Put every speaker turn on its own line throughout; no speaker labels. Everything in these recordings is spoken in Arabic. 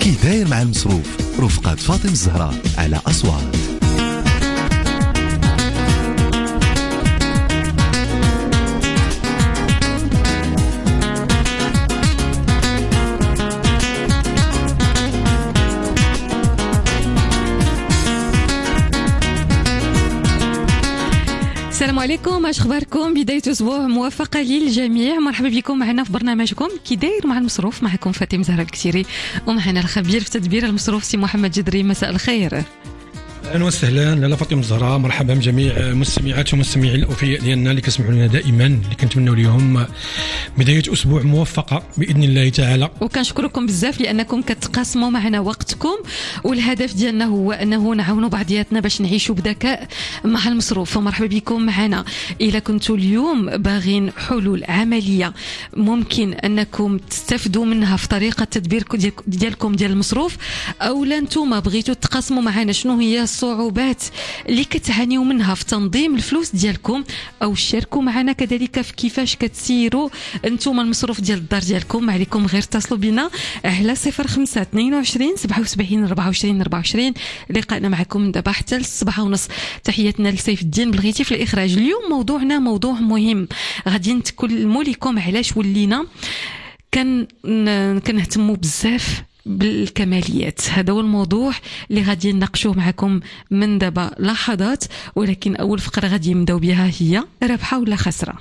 كي داير مع المصروف رفقة فاطمة الزهراء على أصوات.
السلام عليكم، اش اخباركم؟ بدايه اسبوع موفقه للجميع. مرحبا بكم معنا في برنامجكم كي داير مع المصروف. معكم فاطمه الزهراء الكسيري ومعنا الخبير في تدبير المصروف سي محمد جدري. مساء الخير.
اهلا وسهلا لاله فاطمه الزهراء. مرحبا بجميع مستمعات ومستمعي الاوفياء ديالنا اللي كيسمعوا لنا دائما، اللي كنتمنوا لهم بدايه اسبوع موفقه باذن الله تعالى.
وكنشكركم بزاف لانكم كتقاسموا معنا وقتكم، والهدف ديالنا هو انه نعاونوا بعضياتنا باش نعيشوا بذكاء مع المصروف. فمرحبا بكم معنا. الا كنتوا اليوم باغين حلول عمليه ممكن انكم تستفدوا منها في طريقه التدبير ديالكم ديال المصروف، او انتم بغيتوا تقاسموا معنا شنو هي الصعوبات اللي كتعانيوا منها في تنظيم الفلوس ديالكم، او شاركوا معنا كذلك في كيفاش كتسيروا انتم المصروف ديال الدار ديالكم، ما عليكم غير اتصلوا بنا على 05 22 77 24 24. لقاءنا معكم دابا حتى ل7:30. تحياتنا لسيف الدين بلغيتي في الاخراج. اليوم موضوعنا موضوع مهم، غادي نتكلموا لكم علاش ولينا كنهتموا بزاف بالكماليات. هذا هو الموضوع اللي غادي نناقشوه معكم من دابا لحظات، ولكن اول فقره غادي نبداو بها هي ربحه ولا خسره.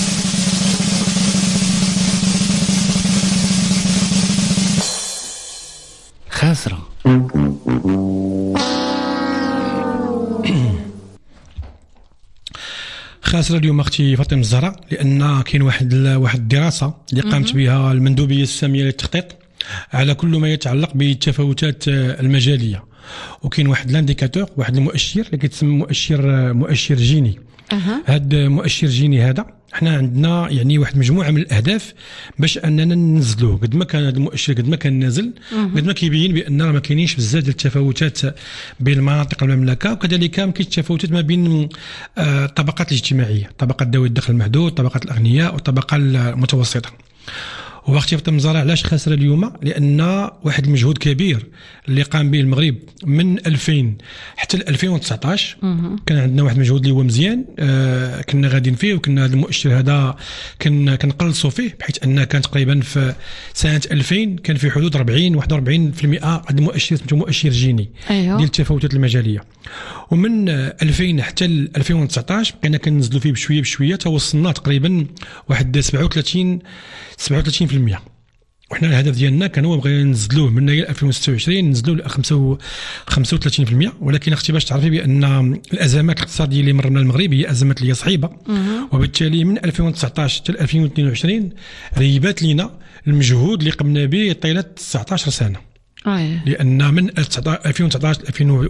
خاسره.
خاسره اليوم اختي فاطمه الزهراء، لان كاين واحد الدراسه اللي قامت بها المندوبيه الساميه للتخطيط على كل ما يتعلق بالتفاوتات المجاليه، وكاين واحد لانديكاتور، واحد المؤشر اللي كيتسمى مؤشر جيني. هذا المؤشر جيني هذا احنا عندنا يعني واحد مجموعه من الاهداف باش اننا ننزلوه. قد ما كان هذا المؤشر قد ما كان نازل قد ما كيبين بان ما كاينينش بزاف ديال التفاوتات بين مناطق المملكه، وكذلك ما كاينش تفاوتات ما بين الطبقات الاجتماعيه، طبقات ذوي الدخل المحدود، طبقات الاغنياء والطبقه المتوسطه. واختي فاطمه الزهراء علاش خاسره اليوم؟ لان واحد المجهود كبير اللي قام به المغرب من 2000 حتى 2019 كان عندنا واحد المجهود اللي هو مزيان، كنا غاديين فيه، وكنا هذا المؤشر هذا كنقلصوا فيه، بحيث ان كان تقريبا في سنه 2000 كان في حدود 41% هذا المؤشر سميتو مؤشر جيني.
أيوه.
ديال التفاوتات المجاليه. ومن 2000 حتى 2019 بقينا كننزلوا فيه بشويه توصلنا تقريبا واحد 37%. وحنا الهدف ديالنا كان هو بغينا ننزلوه من 2026 ننزلوه ل 35%. ولكن اختي باش تعرفي بان الازمات الاقتصاديه اللي مرنا المغرب هي ازمات اللي صعيبه، وبالتالي من 2019 حتى 2022 ريبات لينا المجهود اللي قمنا به طيله 19 سنه. لان من 2019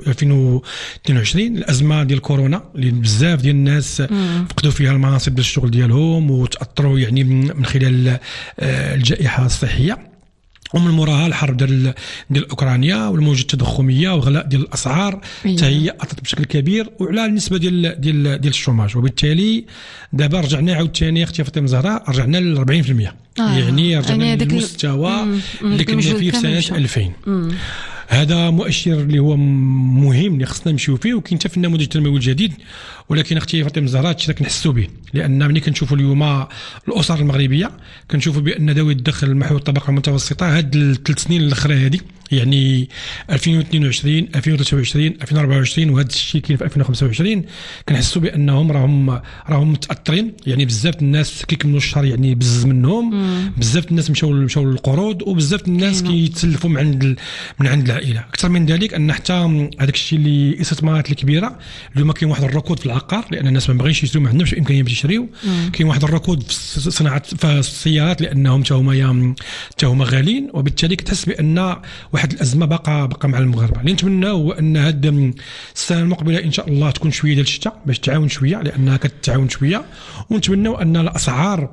2022 الازمه ديال كورونا اللي بزاف ديال الناس فقدوا فيها المناصب ديال الشغل ديالهم وتاثروا يعني من خلال الجائحه الصحيه، ومن موراها الحرب ديال اوكرانيا والموجه التضخميه وغلاء ديال الاسعار حتى هي اثرت بشكل كبير وعلى النسبه ديال الشوماج. وبالتالي دابا رجعنا عاوتاني اختي فاطمه الزهراء رجعنا ل 40%. يعني رجعنا للمستوى اللي كنا فيه في سنه 2000. هذا مؤشر اللي هو مهم اللي خصنا نمشيو فيه، وكاين حتى في النموذج التنموي الجديد. ولكن اختي فاطمه الزهراء هادشي كنحسوا به، لان ملي كنشوفوا اليوم الاسر المغربيه كنشوفوا بان ذوي الدخل المحدود الطبقه المتوسطه هاد الثلاث سنين الاخرى هذه، يعني 2022 2023 2024 وهذا الشيء كاين في 2025، كنحسوا بانهم راهم متاثرين. يعني بزاف الناس كيكملوا الشهر يعني بزز منهم، بزاف الناس مشاو للقروض، وبزاف الناس كيتسلفوا من عند العائله. اكثر من ذلك ان حتى هذاك الشيء اللي الاستثمارات الكبيره اليوم كاين واحد الركود في العقار، لان الناس ما باغينش يشريو، ما عندهمش امكانيه باش يشريو. كاين واحد الركود في صناعه السيارات لانهم حتى هما غاليين، وبالتالي كتحس بان واحد الازمه باقا مع المغاربه. اللي نتمنى هو ان هاد السنه المقبله ان شاء الله تكون شويه ديال الشتاء باش تعاون شويه، لانها كتعاون شويه، ونتمنوا ان الاسعار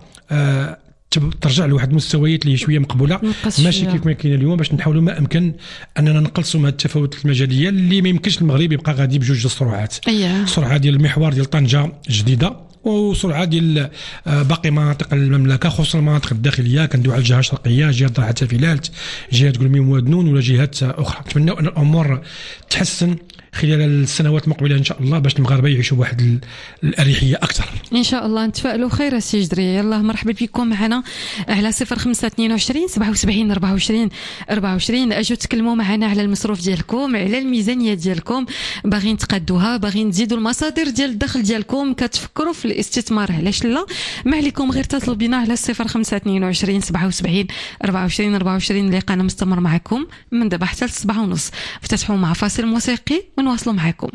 ترجع لواحد المستويات اللي شويه مقبوله، ماشي كيف ما كاين اليوم، باش نحاولوا ما امكن اننا نقلصوا من هذه التفاوت المجاليه اللي ما يمكنش المغرب يبقى غادي بجوج السرعات. السرعه ديال المحور ديال طنجه جديده، وسرعه ديال باقي مناطق المملكه خصوصا المناطق الداخليه. كندوي على الجهه الشرقيه، جهه ضرعه فيلالت، جهه قلميم ودنون ولا جهات اخرى. نتمنى ان الامور تحسن خلال السنوات المقبله ان شاء الله باش المغاربه يعيشوا بواحد الاريحيه اكثر
ان شاء الله. نتفائلوا خير سي جدري. يلاه مرحبا بكم معنا على 0522 77 24 24. اجوا تكلموا معنا على المصروف ديالكم، على الميزانيه ديالكم، باغيين تقادوها، باغيين تزيدوا المصادر ديال الدخل ديالكم، كتفكروا في الاستثمار، علاش لا؟ ما عليكم غير اتصلوا بنا على 0522 77 24 24. اللقاء مستمر معكم من دابا حتى 7:30. افتتحوا مع فاصل موسيقي ونواصلوا معكم.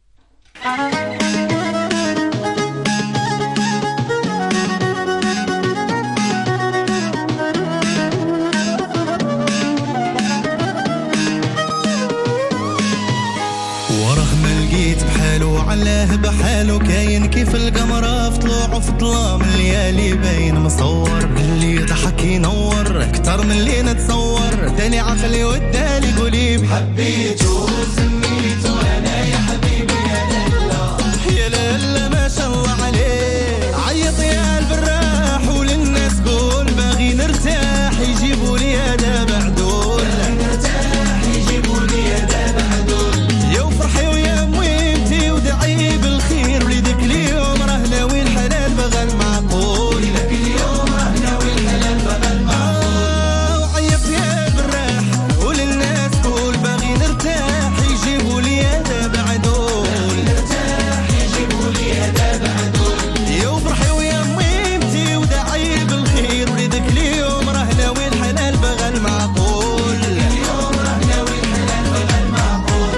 بحالو علاه بحالو كاين كيف القمرة في طلوع وفي ظلام الليالي باين مصور اللي يضحك ينور اكتر من اللي نتصور دالي عقلي ودالي قلبي حبيته سميته انا يا حبيبي يا لالا ما شاء الله عليه. عيط يا البراح وللناس قول باغي نرتاح يجيبوا لي هذا بعدول نرتاح يجيبوا لي هذا بعدول يا وفرحي ويا ودعي بالخير وليدك اليوم راه ناوي الحلال بغى المعقول لك اليوم راه ناوي الحلال بغى المعقول. وعيط يا براح وللناس قول باغي نرتاح يجيبوا لي هذا بعدول نرتاح يجيبوا لي هذا بعدول يا وفرحي ويا ميمتي ودعي بالخير وليدك اليوم راه ناوي الحلال بغى المعقول اليوم راه ناوي الحلال بغى المعقول.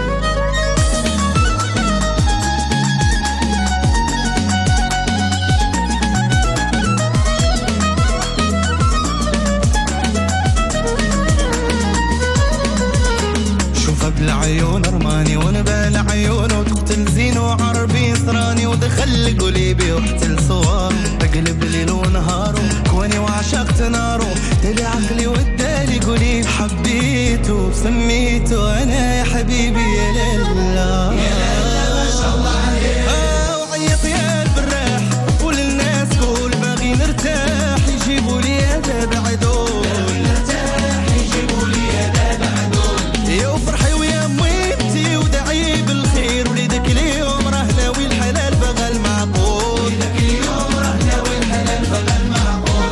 بالعيون رماني ونبال عيونه وتقتل زين وعربي صراني ودخل قلبي وقتل صوار اقلب ليل ونهارو كوني وعشقت نارو دالي عقلي ودالي قلبي حبيته سميته انا يا حبيبي يا لالا يا لالا ما شاء الله عليك. وعيط يا البراح وللناس قول باغي نرتاح يجيبوا لي هذا بعدول نرتاح يجيبوا لي هذا بعدول يا وفرحي ويا ميمتي ودعي بالخير وليدك اليوم راه ناوي الحلال بغى المعقول وليدك اليوم راه ناوي الحلال بغى المعقول.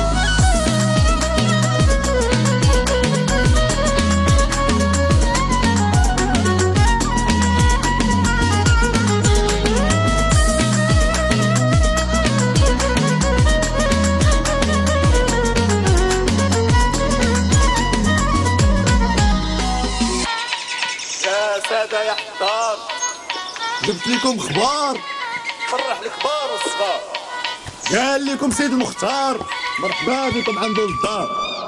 سادة يا حضار جبت لكم خبار فرح الكبار والصغار قال لكم سيد المختار مرحبا بكم عند الدار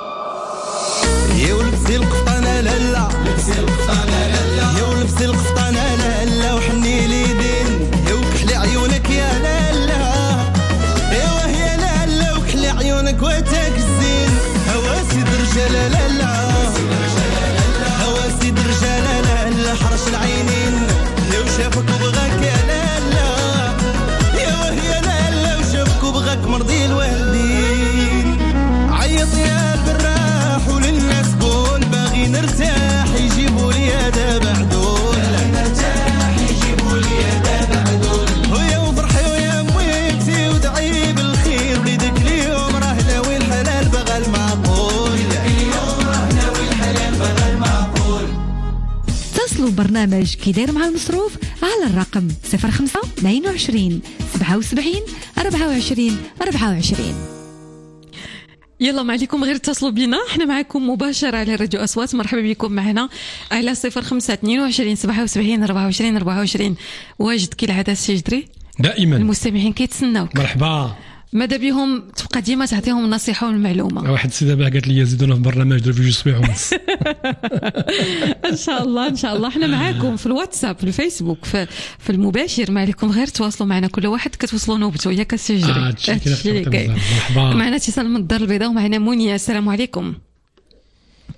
يا ولبسي القفطانة لالا لبسي القفطانة لالا يا ولبسي القفطانة لالا وحني لي دين يا وكحلي عيونك يا لالا يا وهي لالا وكحلي عيونك واتاك الزين هواسي درجالة لالا هواسي درجالة لالا حرش العينين لو شافك وبغاك يا لالا يا وهي لالا وشافك وبغاك مرضي الوالدين. عيط يا البراح وللناس قول باغي نرتاح يجيبوا لي هذا بعدول نرتاح يجيبوا لي هذا بعدول ويا وفرحي ويا ميمتي ودعي بالخير وليدك اليوم راه ناوي الحلال بغى المعقول اليوم راه ناوي الحلال بغى المعقول.
اتصلوا برنامج كي داير مع المصروف على الرقم 05 22 77 24 24.
يلا ما عليكم غير اتصلوا بنا، احنا معكم مباشرة على راديو أصوات. مرحبا بكم معنا على 05 22 77 24 24. واجد كالعادة سي جدري
دائما
المستمعين كيتسناوك.
مرحبا.
ماذا بهم تبقى ديما تعطيهم النصيحة والمعلومة.
واحد السيدة باه قالت لي يزيدونا في برنامج ديال فيجو سبيع ونص.
ان شاء الله ان شاء الله احنا معاكم في الواتساب في الفيسبوك في المباشر. ما عليكم غير تواصلوا معنا، كل واحد كتوصلوا نوبته ياك السجري.
مرحبا.
معنا اتصال من الدار البيضاء ومعنا منيا. السلام عليكم.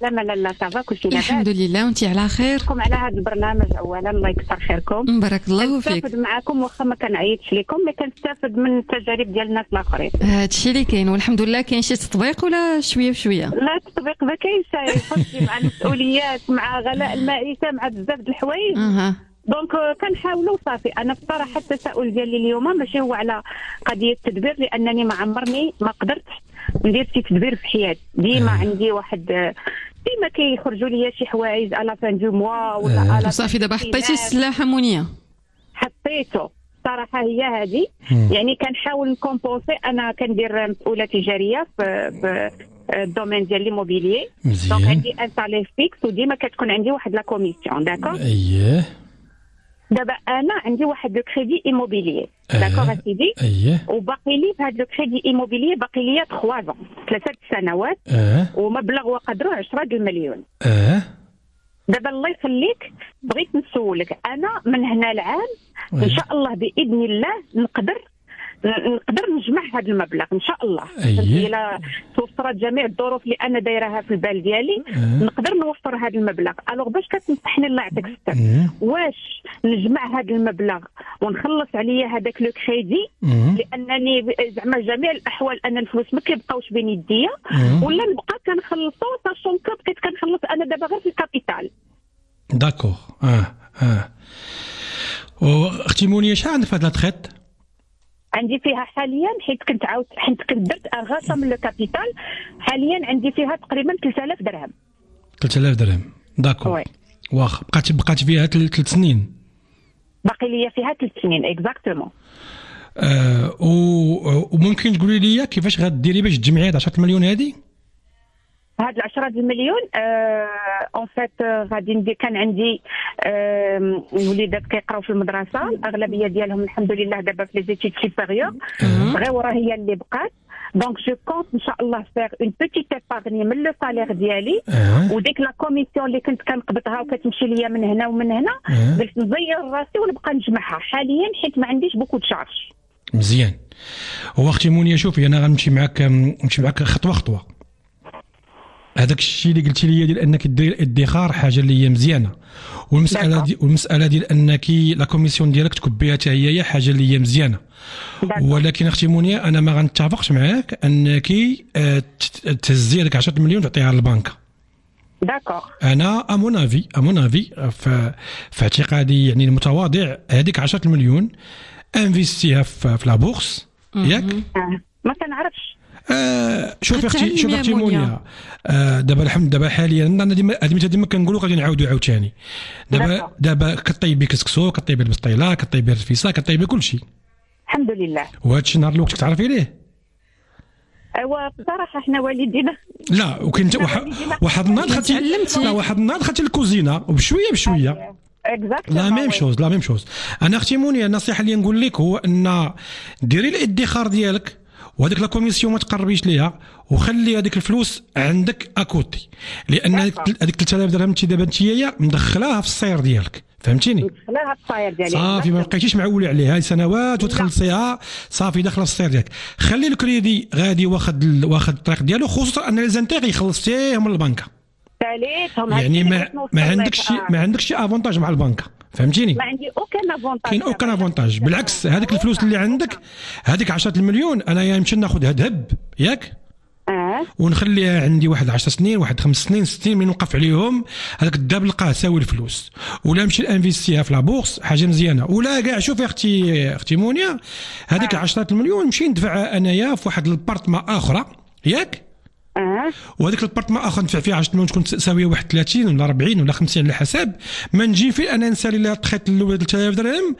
عسلامة لالا صافا كلشي لاباس؟
الحمد لله وانت على خير.
كم على هذا البرنامج اولا الله يكثر خيركم.
بارك الله فيك.
كنستافد معكم واخا ما كنعيطش لكم مي كنستافد من التجارب ديال الناس الاخرين.
هذا الشيء اللي كاين والحمد لله. كاين شي تطبيق ولا شويه بشويه؟
لا التطبيق ما كاينش خصني مع المسؤوليات مع غلاء المعيشه مع بزاف د الحوايج. دونك كنحاولوا صافي. انا بصراحه التساؤل ديالي اليوم ماشي هو على قضيه التدبير لانني ما عمرني ما قدرت ندير شي تدبير في حياتي. ديما عندي واحد ديما كيخرجوا لي شي حوايج على فان دو موا ولا على
صافي. دابا حطيتي السلاح منيه؟
حطيته صراحه هي هذه. يعني كنحاول نكومبونسي. انا كندير مسؤوله تجاريه في الدومين ديال ليموبيليي. دونك عندي ان سالير فيكس وديما كتكون عندي واحد لا كوميسيون. داكور. دابا انا عندي واحد لو كريدي ايموبيليي. داكور اسيدي. وباقي لي بهذا لو كريدي ايموبيليي باقي لي 3 سنوات. ومبلغ وقدره 10 المليون. دابا الله يخليك بغيت نسولك انا من هنا العام ان شاء الله باذن الله نقدر نجمع هذا المبلغ ان شاء الله. الى توفرت جميع الظروف اللي انا دايرها في البال ديالي نقدر نوفر هذا المبلغ. الوغ باش كتنصحني الله يعطيك الستر واش نجمع هذا المبلغ ونخلص عليا هذاك لو كريدي لانني زعما جميع الاحوال ان الفلوس ما كيبقاوش بين يديا ولا نبقى كنخلصو ساشون كو بقيت كنخلص انا دابا غير في الكابيتال.
داكور. واختي مونيا شحال عندك في هاد لاطريت؟
عندي فيها حاليا حيت كنت درت اغاثه من لو كابيتال. حاليا عندي فيها تقريبا 3000 درهم. 3000
درهم. داكور. واخ بقات فيها 3 سنين.
باقي لي فيها 3 سنين اكزاكتومون.
وممكن تقولي لي كيفاش غديري باش تجمعي هاد 10 مليون هذه؟
هاد 10 المليون اون فيت غادي كان عندي وليدات كيقراو في المدرسه. الاغلبيه ديالهم الحمد لله دابا في لي زيتيد سوبيريور. غير ورا هي اللي بقات. دونك جو كونت ان شاء الله فير اون بيتيت ايبارني من لو سالير ديالي. وديك لا كوميسيون اللي كنت كنقبضها وكتمشي ليا من هنا ومن هنا قلت نزير راسي ونبقى نجمعها حاليا حيت ما عنديش بوكو تشارج.
مزيان. هو اختي مونيا شوفي انا غنمشي معاك خطوه خطوه. هذاك الشيء اللي قلتي لي ديال انك دير الادخار حاجه اللي هي مزيانه. والمساله ديال انك لا كوميسيون ديالك تكبيها حتى هي حاجه اللي هي مزيانه. ولكن اختي مونيا انا ما غنتفقش معاك انك تهزي هذيك 10 مليون تعطيها للبنكه.
داكور.
انا امون افي في اعتقادي يعني المتواضع هذيك 10 مليون انفيستيها في لا بورس. ياك؟
ما كنعرفش.
شوفي اختي مونيا دابا حاليا انا ديما كنقولوا غادي نعاودوا عاوتاني. دابا كطيبي كسكسو كطيبي البسطيله كطيبي الرفيسه كطيبي كل شيء
الحمد لله.
وهذا الشيء نهار الوقت تعرفي ليه؟
ايوا بصراحه حنا والدينا
لا وكاين واحد النهار دخلتي الكوزينه وبشويه لا ميم شوز. انا اختي مونيا النصيحه اللي نقول لك هو ان ديري الادخار ديالك وهذيك لا كوميسيون ما تقربيش ليها وخلي هذيك الفلوس عندك اكوتي لان هذيك 3000 درهم انت دابا انت مدخلاها في الصير ديالك. فهمتيني؟ مدخلاها في الصير ديالي صافي ما بقيتيش معولي عليها سنوات وتخلصيها صافي داخله في الصير ديالك. خلي الكريدي غادي واخد الطريق ديالو خصوصا ان لي زانتيغي خلصتيهم من البنكه. يعني ما عندكش شي افونتاج مع البنكه. فهمتيني؟
ما عندي اوكان افونتاج.
كاين اوكان افونتاج بالعكس. هذيك الفلوس اللي عندك هذيك 10 المليون انا يمشي ناخذ هدهب ياك ونخليها عندي واحد 10 سنين واحد 5 سنين 6 سنين من نوقف عليهم هذاك الداب نلقاه ساوي الفلوس ولا نمشي انفيستيها في لابورس حاجه مزيانه. ولا كاع شوفي اختي مونيا هذيك 10 المليون نمشي ندفعها انايا في واحد البارتما اخرى ياك. وهذيك البارتما اخر ندفع فيها 10 مليون تكون تساويه واحد 30 ولا 40 ولا 50 على حساب ما نجي في انا نسالي لها تخيط الاول 3000 درهم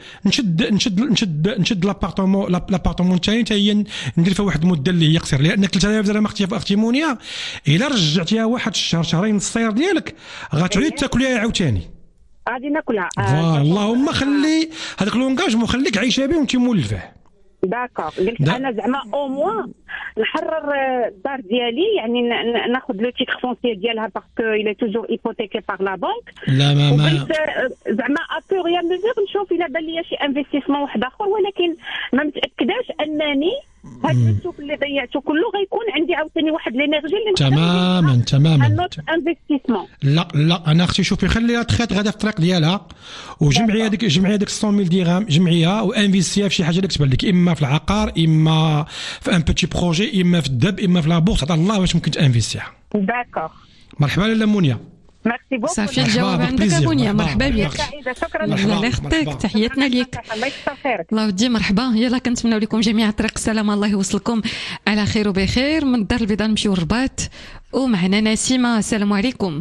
نشد لابارتمون الثاني حتى هي ندير فيها واحد المده اللي هي قصيره لان 3000 درهم اختي مونيا الا رجعتيها واحد الشهر شهرين الصير ديالك غتعيد تاكليها عاوتاني.
غادي ناكلها.
اللهم خلي هذاك لونغاج خليك عايشه به وانت مولفه.
داكور. قلت انا زعما او موا نحرر الدار ديالي يعني ناخذ لو تيتر فونسيير ديالها باسكو الى توجور ايبوتيكي باغ لا بانك.
لا ما
زعما ابوريا ميزور نشوف الى بان ليا شي انفستيسمون واحد اخر ولكن ما متاكداش انني هاد الشوف اللي ضيعته كله غيكون عندي عاوتاني واحد لينيرجي اللي
تماما
نوت انفستيسمون.
لا انا اختي شوفي خليها تخيط غادا في الطريق ديالها وجمعي هذيك 100,000 درهم جمعيها وانفيستيها في شي حاجه اللي تبان لك، اما في العقار، اما في ان بوتي بروجي، اما في الذهب، اما في لابورس. عطا الله واش ممكن تانفيستيها.
داكور.
مرحبا لاله منيا.
ميرسي بوكو.
صافي الجواب عندك منيا. مرحبا بك.
شكرا.
الله يخطيك. تحياتنا ليك.
الله يكثر خيرك.
الله يودي. مرحبا. يلا كنتمنوا لكم جميعا طريق السلامه، الله يوصلكم على خير وبخير. من الدار البيضاء نمشيو للرباط ومعنا نسيمه. السلام عليكم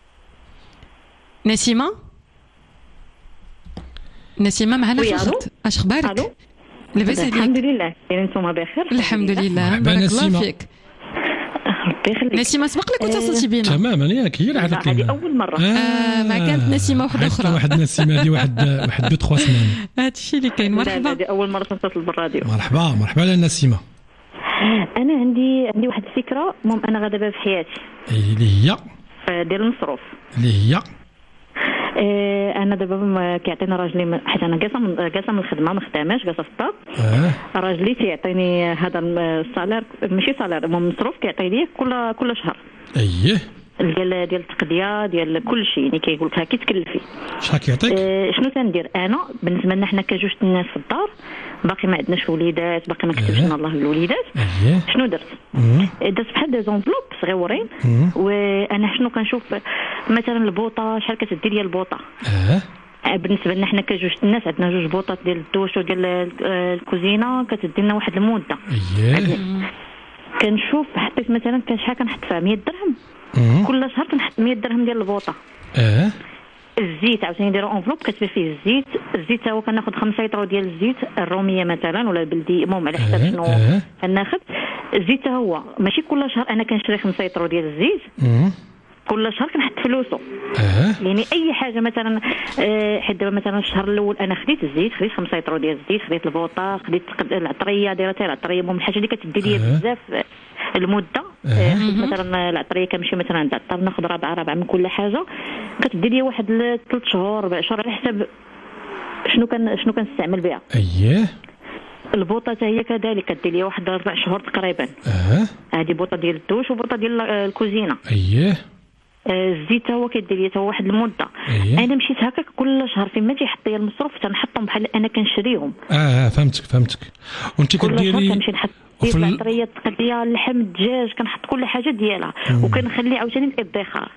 نسيمه. نسيمه معنا في الخط. اش اخبارك؟ لاباس عليك؟
الحمد لله. انتم بخير؟
الحمد لله. بارك الله فيك.
ربي يخليك.
نسيمه سبق لك واتصلتي بينا
تماما ياك هي اللي عرفتك
هذه اول مره.
ما كانت نسيمه واحده اخرى.
واحد نسيمه هذه واحد 2-3 سنين.
هذا الشيء اللي كاين. مرحبا.
هذه اول مره نتصل بالراديو.
مرحبا لا نسيمه.
انا عندي واحد الفكره المهم انا غادا في حياتي
اللي هي
ديال المصروف.
اللي هي
انا دابا كيعطيني راجلي، حيت انا جالسه من الخدمه ما خداماش، جالسه في الدار. راجلي تيعطيني هذا الصالير، ماشي صالير، المهم مصروف كيعطي لي كل شهر.
اييه
ديال التقضيه ديال كل شيء، يعني كيقول لك هاكي تكلفي.
شحال كيعطيك؟
شنو تندير انا بالنسبه لنا حنا كجوج الناس في الدار، باقي ما عندناش وليدات، باقي ما كتبش لنا الله الوليدات. شنو درت؟ درت بحال دي زونفلوب صغيورين، وانا شنو كنشوف مثلا البوطه شحال كتدي ديال البوطه. بالنسبه لنا حنا كجوج الناس عندنا جوج بوطات ديال الدوش وديال الكوزينه كتدي لنا واحد المده. كنشوف حطيت مثلا شحال كنحط فيها 100 درهم كل شهر، كنحط 100 درهم ديال البوطه. الزيت عاوتاني نديرو انفلوب كتبان فيه الزيت هو كناخذ 5 لتر ديال الزيت الروميه مثلا ولا البلدي، المهم على حسب شنو كناخذ. الزيت هو ماشي كل شهر انا كنشري 5 لتر ديال الزيت، كل شهر كنحط فلوسه. يعني اي حاجه مثلا حيت دابا مثلا الشهر الاول انا خديت الزيت، خديت 5 لتر ديال الزيت، خديت البوطه، خديت العطريه، دايره العطريه، المهم الحاجه اللي كتدي لي بزاف المده. مثلا العطريه كنمشي مثلا عند العطار ناخذ ربعه من كل حاجه، كتدي لي واحد 3 شهور 4 شهور على حسب شنو كنستعمل بها. البوطه حتى هي كذلك كدير لي واحد 4 شهور تقريبا. هذه بوطه ديال الدوش وبوطه ديال الكوزينه. الزيت هو كيدير لي حتى واحد المده. انا مشيت هكاك كل شهر فين ما تيحط لي المصروف تنحطهم بحال انا كنشريهم.
فهمتك. وانت كديري
كنمشي نحط العطريه التقليه، اللحم، الدجاج، كنحط كل حاجه ديالها، وكنخلي عاوتاني الادخار.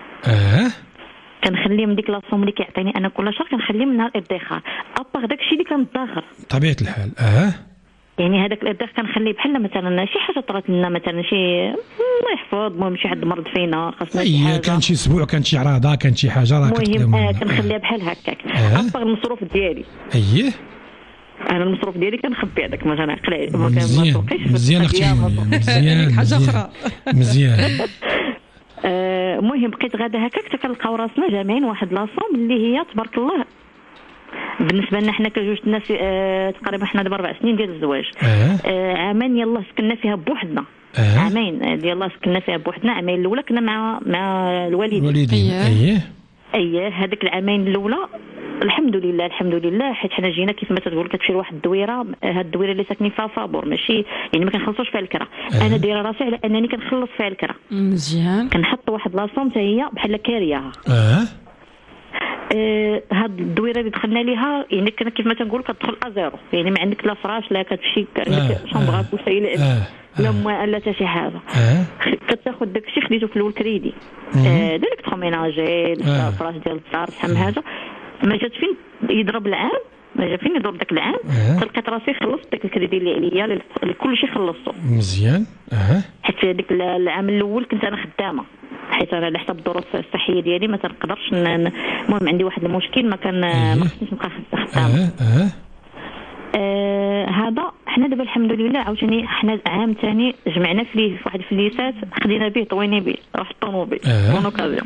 كنخلي من ديك لاصوم اللي كيعطيني انا كل شهر كنخلي منها الادخار، اباغ داكشي اللي كندخر
طبيعه الحال.
يعني هذاك الادخار كنخليه بحال مثلا شي حاجه طرات لنا، مثلا شي الله يحفظ، المهم شي حد مرض فينا خاصنا شي حاجه، كان
شي اسبوع، كان شي عراضه، كان شي حاجه راه
المهم كنخليها بحال هكاك. اباغ المصروف ديالي انا المصروف ديالي كنخبي هذاك مثلا قليل ما كنسوقيش
مزيان اختي مزيان
حاجه اخرى
مزيان.
المهم بقيت غادا هكاك حتى كنلقاو راسنا جامعين واحد لاصوم اللي هي تبارك الله بالنسبه لنا حنا كجوج الناس. تقريبا حنا دابا 4 سنين ديال الزواج. عامين يلاه سكننا فيها بوحدنا. عامين ديال الله سكننا فيها بوحدنا. عامين الاولى كنا مع الوالدين. اييه هذيك العامين الاولى الحمد لله حيت حنا جينا كيف ما تقول كتمشي لواحد الدويره، هاد الدويره اللي ساكنين فيها فابور ماشي يعني ما كنخلصوش فيها الكرا. انا دايره راسي على انني كنخلص فيها الكرا.
مزيان.
كنحط واحد لاصوم حتى هي بحال كارياها. هاد الدويره اللي دخلنا ليها يعني كنا كيف ما تنقول كتدخل ازيرو، يعني ما عندك لا فراش لا كتمشي عندك شامبغات وسيله لا لا حتى شي حاجه. كتاخذ داكشي خديته في الاول كريدي ديريكت كوميناجي الفراش ديال الدار شحال من حاجه. ما جات فين يضرب العام، ما جا فين يضرب داك العام تلقيت راسي خلصت داك الكريدي اللي عليا كل شيء خلصته مزيان. حيت هذيك العام الاول كنت انا خدامه، حيت انا على حسب الظروف الصحيه ديالي ما تنقدرش المهم عندي واحد المشكل ما خصنيش نبقى خدامه. هذا حنا دابا الحمد لله عاوتاني حنا عام ثاني جمعنا في واحد الفليسات خدينا به طوينا به راه الطوموبيل كونوكازيون.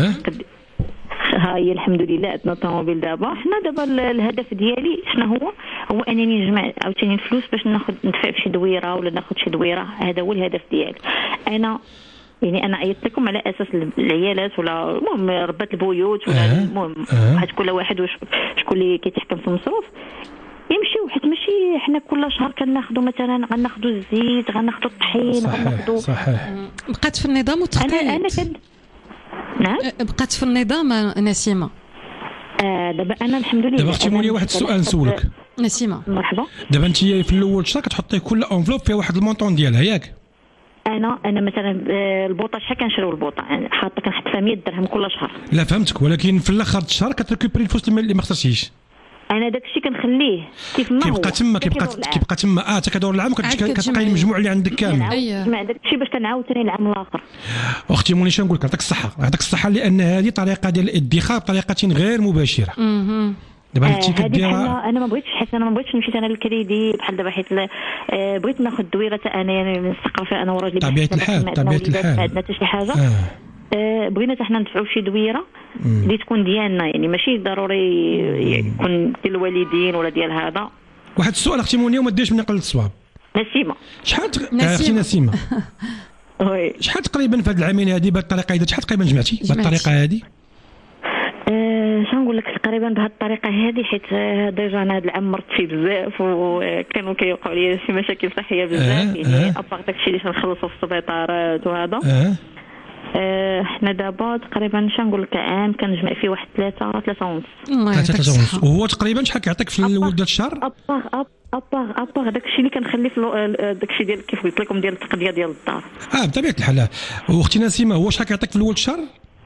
ها هي الحمد لله عندنا طوموبيل دابا. حنا دابا الهدف ديالي شنو هو انني نجمع عاوتاني الفلوس باش ندفع في شي دويره ولا ناخذ شي دويره. هذا هو الهدف ديالي انا. يعني انا عيطت لكم على اساس العيالات ولا المهم ربات البيوت ولا المهم واحد كل واحد شكون اللي كيتحكم في المصروف. يمشيو، حيت ماشي حنا كل شهر كناخذوا مثلا غناخذوا الزيت، غناخذوا الطحين، غناخذوا.
صحيح.
بقات في النظام والتخطيط.
انا نعم
بقات في النظام نسيمه.
دابا انا الحمد لله.
دابا اختي مونيا واحد السؤال نسولك.
نسيمه
مرحبا.
دابا انت في الاول شهر كتحطي كل انفلوب فيها واحد المونطون ديالها ياك؟
انا مثلا البوطه شحال كنشريو البوطه، يعني حاطه كنحط فيها 100 درهم كل شهر.
لا فهمتك، ولكن في الاخر الشهر كتريكوبري الفلوس اللي ما خسرتيش.
انا داكشي كنخليه كيف ما هو،
كيبقى تما حتى كدور العام كتلقاي المجموع اللي عندك كامل.
مع داكشي باش كنعاود ثاني العام الاخر.
اختي موني شنو نقول لك، يعطيك الصحه لان هذه طريقه ديال الادخار بطريقه غير مباشره. دابا انت كديرها.
انا ما بغيتش، حيت انا ما بغيتش نمشي انا للكريدي بحال دابا، حيت بغيت ناخذ دويره انا يعني نسقر فيها انا وراجلي
طبيعه الحال.
ما عندنا حتى شي حاجه. بغينا حتى حنا ندفعوا شي دويره اللي تكون ديالنا، يعني ماشي ضروري يكون ديال الوالدين ولا ديال هذا.
واحد السؤال اختي مونيا وما ديرش من قل الصواب.
نسيمه
شحال اختي نسيمه
وي
شحال تقريبا في هاد العامين هذه بهذه الطريقه هذه شحال تقريبا جمعتي بهذه الطريقه هذه؟
شنو نقول لك تقريبا بهذه الطريقه هذه، حيت ديجا انا هذا العام مرت فيه بزاف وكانوا كيوقعوا لي شي مشاكل صحيه بزاف، يعني ابار داكشي اللي تنخلصوا في السبيطارات وهذا. حنا دابا تقريبا نقول لك عام كنجمع فيه واحد 3 ونص.
3 ونص. وهو تقريبا شحال كيعطيك في الاول ديال الشهر؟
ابار داكشي اللي كنخلي في داكشي ديال كيف قلت لكم ديال التقضيه ديال الدار.
بطبيعه الحال. واختي نسيمه هو شحال كيعطيك في الاول الشهر؟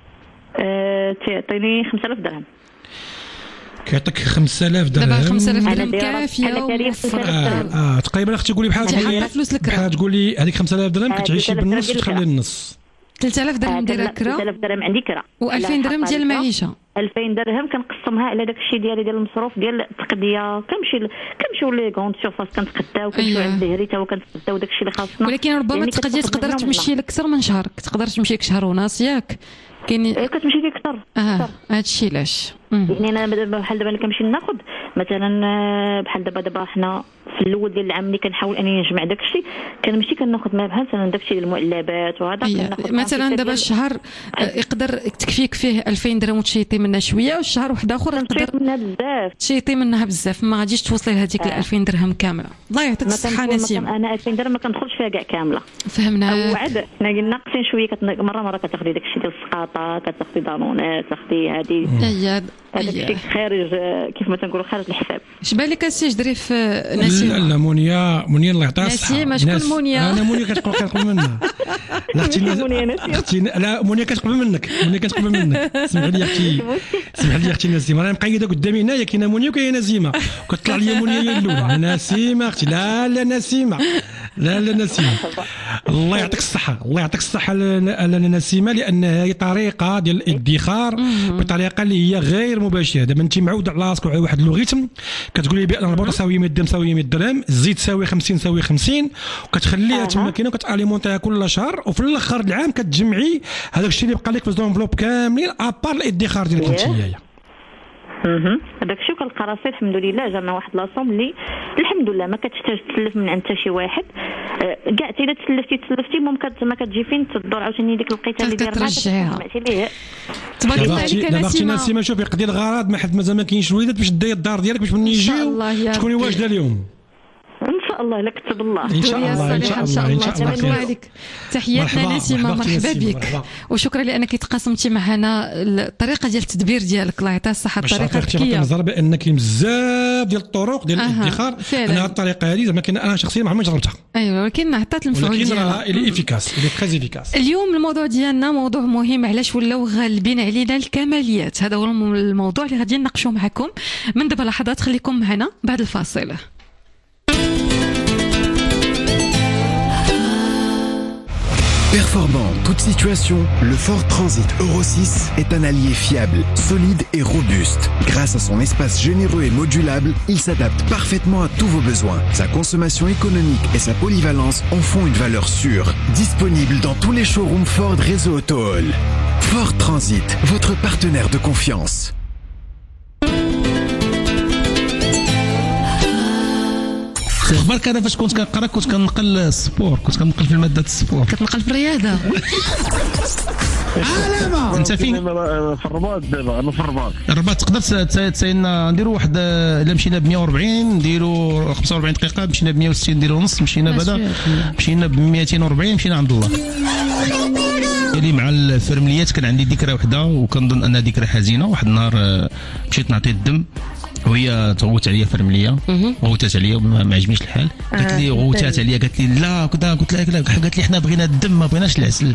تعطيني 5000 درهم.
كيعطيك 5000 درهم.
دابا 5000 درهم كافيه
وموفره. تقريبا اختي تقولي بحال تقولي هذيك 5000 درهم كتعيشي بالنص وتخلي النص.
3000 درهم ديال كرا.
3000 درهم عندي كرا.
و2000 درهم ديال المعيشه.
2000 درهم كنقسمها على داك الشيء ديالي ديال المصروف ديال التقضيه. كنمشيو لي كونط سورفاس كنتقداو، كنمشيو عند الهري تا هو كنتقداو داك الشيء اللي خاصنا.
ولكن ربما التقضيه تقدر تمشي لك اكثر من شهر، تقدر تمشي لك شهر ونص ياك. كاين
كتمشي لك اكثر.
هادشي علاش
يعني انا بحال دابا اللي كنمشي ناخذ مثلا بحال دابا حنا في الاول ديال العام اللي كنحاول انني نجمع داك الشيء كنمشي كناخذ بحال مثلا داك الشيء ديال المعلبات وهذا.
مثلا دابا الشهر يقدر تكفيك فيه 2000 درهم وتشيطي منها شويه، والشهر واحد اخر
تقدر منها بزاف
تشيطي منها بزاف، ما غاديش توصلي لهذيك 2000 درهم كامله. الله يعطيك الصحه نسيمه.
انا 2000 درهم ما كندخلش فيها كاع كامله.
فهمنا.
وعد حنا ناقصين شويه مره كتاخذي داك الشيء ديال السقاطه، كتاخذي دانونات، تاخذي هذه هذاك الشيء خارج كيف ما تنقولوا خارج الحساب.
اش بالك السي ظريف نسيمه؟
لا مونيا الله يعطيها الصحه.
نسيمه شكون مونيا؟
انا مونيا كتقبل منها. اختي لا مونيا كتقبل منك. اسمح لي اختي نسيمه، انا مقيده قدامي هنايا كاينه مونيا وكاينه نسيمه، كتطلع لي مونيا هي الاولى. نسيمه اختي لا نسيمه الله يعطيك الصحه نسيمه، لان هذه طريقه ديال الادخار بطريقه اللي هي غير مباشره. دابا انت معود على راسك على واحد اللوغيتم كتقولي بان البوطه ساويه 100 درهم، الزيت ساوي 50 وكتخليها تما كاينه وكتاليمونتيها كل شهر، وفي الاخر العام كتجمعي هذاك الشيء اللي بقى لك في الانفلوب كاملين ابار الادخار ديالك انت هي.
هذاك الشيء كنلقى راسي الحمد لله جانا واحد لاصوم اللي الحمد لله ما كتحتاج تسلف من عند حتى شي واحد. كاع الا تسلفتي ممكن ما كتجي فين تدور عاوتاني ديك الوقيته اللي دايره سمعتي ليه.
تبارك الله عليك
نسيمه. شوفي يقضي الغرض ما حد مازال ما كاينش الوليدات باش دير الدار ديالك باش من يجيو تكوني واجده اليوم
ان شاء الله. لا كتب الله
ان شاء الله
عليك. تحياتنا نسيمه، مرحبا بك وشكرا لانك تقاسمتي معنا الطريقه ديال التدبير ديالك. الله يعطيها الصحه. الطريقه ذكيه
كنظر بان كاين بزاف ديال الطرق ديال الادخار. انا الطريقه هذه زعما انا شخصيا ما عمري جربتها.
ايوا ولكن عطات المفعول ديالها.
اللي افيكاس اللي تري افيكاس.
اليوم الموضوع ديالنا موضوع مهم. علاش ولاو غالبين علينا الكماليات؟ هذا هو الموضوع اللي غادي نناقشوا معكم من دابا لحظات. خليكم معنا بعد الفاصل.
Performant en toute situation, le Ford Transit Euro 6 est un allié fiable, solide et robuste. Grâce à son espace généreux et modulable, il s'adapte parfaitement à tous vos besoins. Sa consommation économique et sa polyvalence en font une valeur sûre. Disponible dans tous les showrooms Ford Réseau Auto Hall. Ford Transit, votre partenaire de confiance.
اخبارك؟ انا فاش كنت كنقرا كنت كنقل السبور، كنت كنقل في الماده السبور.
كتنقل في الرياضه.
علامه.
انت فين؟
في الرباط دابا. انا في
الرباط. تقدر تسايلنا نديروا واحد الا مشينا ب 140 نديروا 45 دقيقه، مشينا ب 160 نديروا نص، مشينا بعدا مشينا ب 240 مشينا عند الله. اللي مع الفرمليات كان عندي ذكرى وحده وكنظن انها ذكرى حزينه. واحد النهار مشيت نعطي الدم وهي توت عليا فرمليه، غوتات عليا ما عجبنيش الحال، قالت لي غوتات عليا، قالت لي لا كذا، قلت لها لا، قالت لي حنا بغينا الدم ما بغيناش العسل.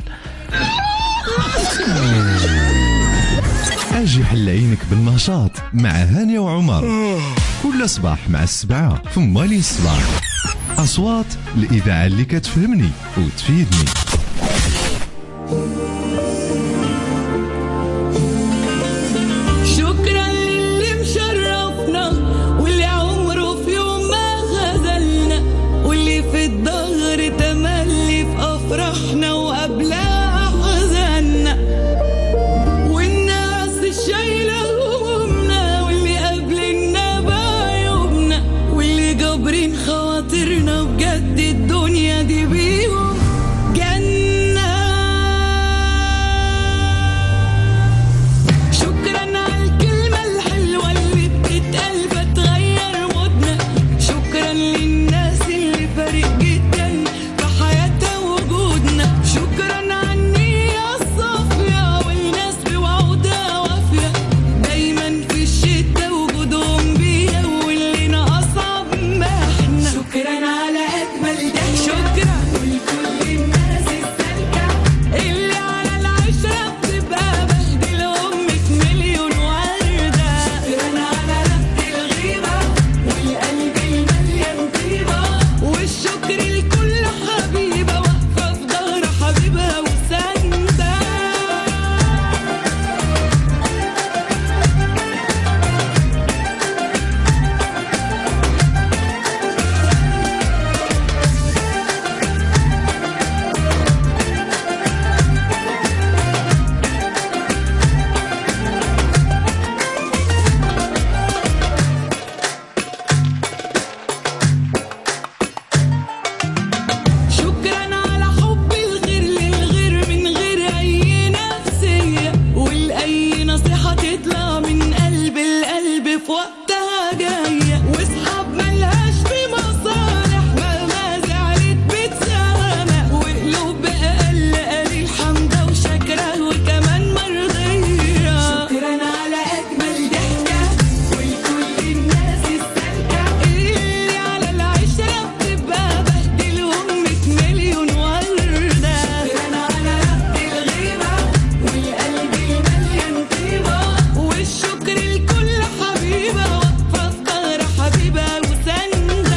اجي حل عينك بالنشاط مع هانية وعمر كل صباح مع السبعة في مالي الصباح. أصوات الإذاعة اللي كتفهمني وتفيدني.
شكرا للي مشرفنا واللي عمره في يوم ما خذلنا، واللي في الظهر تملي في أفراحنا وقبلها أحزاننا، والناس الشايلة همومنا واللي قابلنا بعيوبنا، واللي جابرين خواطرنا بجد الدنيا دي بيهم جنة. شكرا على الكلمة الحلوة اللي بتتقال بتغير مودنا، شكرا للناس اللي فارق جدا في حياتها وجودنا، شكرا على النية الصافية والناس بوعودها وافية، دايما في الشدة وجودهم بيا واللي أصعب ما احنا. شكرا على أجمل ضحكة، شكرا ولكل الناس السالكة اللي على العشرة بتبقى بهدلهم 100 مليون وردة، شكرا على رفض الغيبة والقلب المليان طيبة، والشكر لكل حبيبة واقفة في ظهر حبيبها وساندة. شكرا على حب الغير للغير من غير أي نفسية، والأي نصيحة تطلع من قلب القلب في وقتها جاية، وصحاب ملهاش في مصالح مهما زعلت بتسامح، وقلوب أقل قليل حمدة وشكرة وكمان مرضية. شكرا على أجمل ضحكة ولكل الناس السالكة اللي على العشرة بتبقى بهدلهم 100 مليون وردة، شكرا على رفض الغيبة والقلب المليان طيبة، والشكر لكل حبيبة واقفة في ظهر حبيبها وساندة.